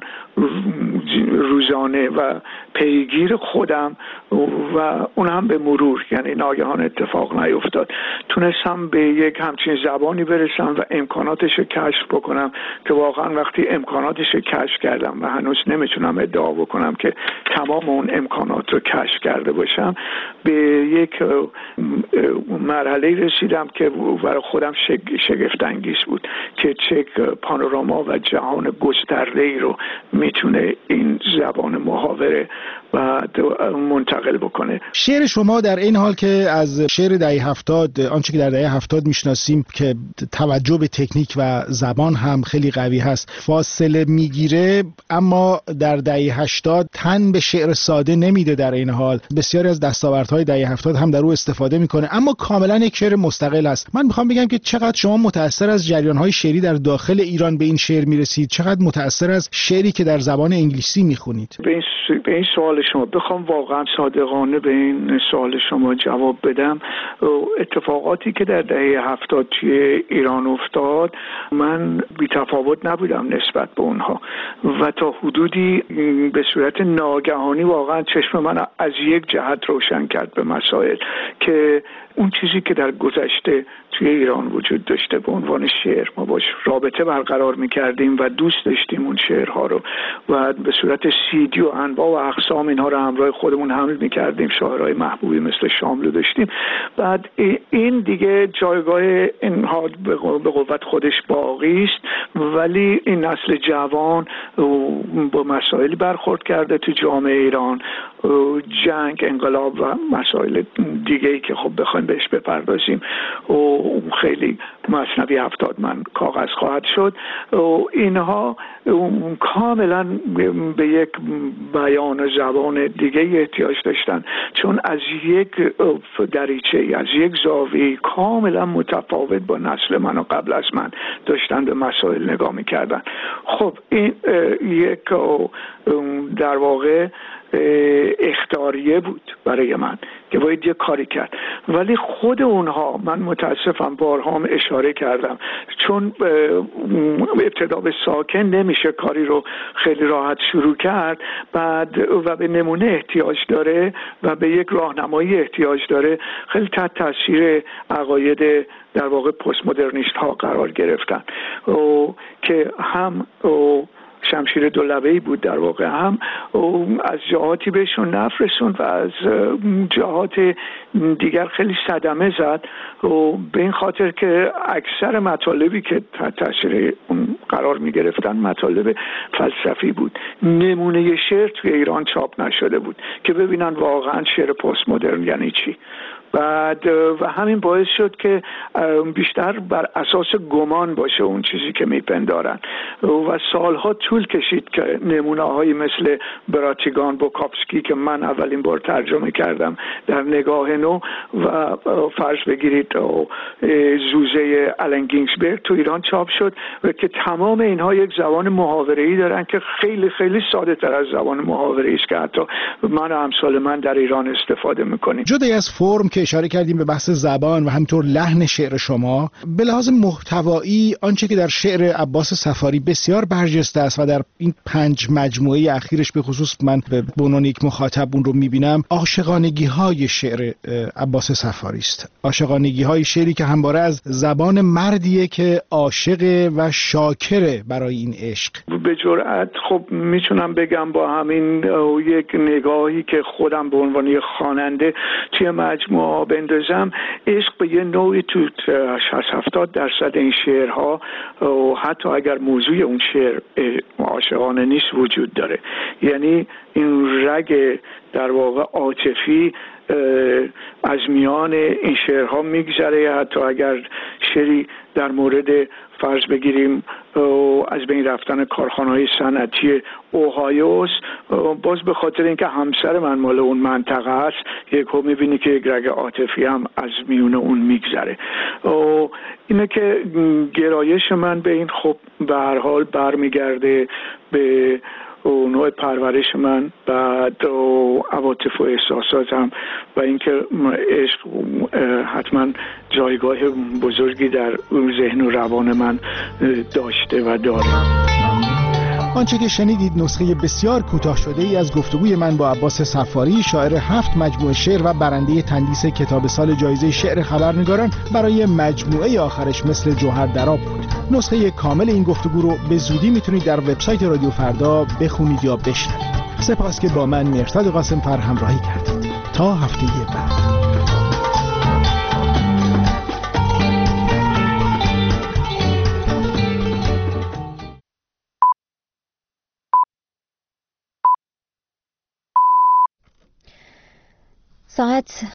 روزانه و پیگیر خودم و اون هم به مرور، یعنی ناگهان اتفاق نیفتاد، تونستم به یک همچین زبانی برسم و امکاناتش رو کشف بکنم که واقعا وقتی امکاناتش رو کشف کردم و هنوز نمیتونم ادعا بکنم که تمام اون امکانات رو کشف کرده باشم، به یک مرحله رسیدم که برای خودم شگفت انگیز بود که چه پانوراما و جهان گسترده‌ای رو میتونه این زبان محاوره و منتقل بکنه. شعر شما در این حال که از شعر دهه هفتاد، آنچه که در دهه هفتاد میشناسیم که توجه به تکنیک و زبان هم خیلی قوی هست، فاصله میگیره، اما در دهه هشتاد تن به شعر ساده نمیده. در این حال بسیاری از دستاوردهای دهه هفتاد هم در او استفاده میکنه، اما کاملا یک شعر مستقل است. من میخوام بگم که چقدر شما متأثر از جریانهای شعری در داخل ایران به این شعر میرسید، چقدر متأثر از شعری که در زبان انگلیسی میخونید؟ به این, س... به این سوال شما بخوام واقعا صادقانه به این سوال شما جواب بدم، اتفاقاتی که در دهه هفتاد توی ایران افتاد من بی‌تفاوت نبودم نسبت به اونها و تا حدودی به صورت ناگهانی واقعا چشم من از یک جهت روشن کرد به مسائل که اون چیزی که در گذشته توی ایران وجود داشته به عنوان شعر ما باش رابطه برقرار می‌کردیم و دوست داشتیم اون شعرها رو و به صورت سیدی و انواع و اقسام اینها رو همراه خودمون حمل می‌کردیم، شاعرای محبوبی مثل شاملو داشتیم. بعد این دیگه جایگاه اینها به قوت خودش باقی است، ولی این نسل جوان با مسائلی برخورد کرده تو جامعه ایران، جنگ، انقلاب و مسائل دیگه‌ای که خب بخوایم بهش بپردازیم و خیلی مثنوی هفتاد من کاغذ خواهد شد، اینها کاملا به یک بیان زبان دیگه احتیاج داشتن، چون از یک دریچه از یک زاویه کاملا متفاوت با نسل من و قبل از من داشتن به مسائل نگاه میکردن. خب این یک در واقع اختیاریه بود برای من که باید یه کاری کرد، ولی خود اونها، من متاسفم بارها هم اشاره کردم، چون ابتدا به ساکن نمیشه کاری رو خیلی راحت شروع کرد، بعد و به نمونه احتیاج داره و به یک راهنمایی احتیاج داره، خیلی تحت تاثیر عقاید در واقع پست مدرنیست ها قرار گرفتن که هم شمشیر دولبه‌ای بود در واقع، هم از جهاتی بهشون نفع رسوند و از جهات دیگر خیلی صدمه زد و به این خاطر که اکثر مطالبی که تحت تاثیر اون قرار می گرفتن مطالب فلسفی بود. نمونه شعر توی ایران چاپ نشده بود که ببینن واقعا شعر پست مدرن یعنی چی. بعد و همین باعث شد که بیشتر بر اساس گمان باشه اون چیزی که میپندارن و سالها طول کشید که نمونه‌هایی مثل براتیگان بوکافسکی که من اولین بار ترجمه کردم در نگاه نو و فرض بگیرید زوزه آلن گینزبرگ تو ایران چاپ شد و که تمام اینها یک زبان محاوره‌ای دارن که خیلی خیلی ساده تر از زبان محاوره‌ای است که حتی من و امثال من در ایران استفاده میکنیم. جدا از فرم که اشاره کردیم به بحث زبان و همینطور لحن شعر شما، به لحاظ محتوایی آنچه که در شعر عباس صفاری بسیار برجسته است و در این پنج مجموعه اخیرش به خصوص من به عنوان یک مخاطب اون رو میبینم، عاشقانگی های شعر عباس صفاری است. عاشقانگی های شعری که همواره از زبان مردیه که عاشق و شاکره برای این عشق. به جرئت خب میتونم بگم با همین یک نگاهی که خودم به عنوان خواننده توی مجموعه بندازم، عشق به یه نوعی تو شصت هفتاد درصد این شعرها و حتی اگر موضوع اون شعر عاشقانه نیست وجود داره. یعنی این رگ در واقع عاطفی از میان این شعرها میگذره، حتی اگر شعری در مورد فرض بگیریم از بین رفتن کارخانه‌های صنعتی اوهایو، باز به خاطر اینکه همسر من مال اون منطقه است یکو میبینی که یک رگ عاطفی هم از میون اون میگذره. اینه که گرایش من به این خب به هر حال برمیگرده به و نوع پرورش من، بعد عواطف و احساساتم و اینکه عشق حتما جایگاه بزرگی در ذهن و روان من داشته و داره. آنچه که شنیدید نسخه بسیار کوتاه شده ای از گفتگوی من با عباس صفاری، شاعر هفت مجموعه شعر و برنده تندیس کتاب سال جایزه شعر خبرنگاران برای مجموعه آخرش مثل جوهر درآب بود. نسخه کامل این گفتگو رو به زودی میتونید در وبسایت رادیو فردا بخونید یا بشنوید. سپاس که با من مهرداد قاسم‌فر همراهی کردید. تا هفته بعد. ساعت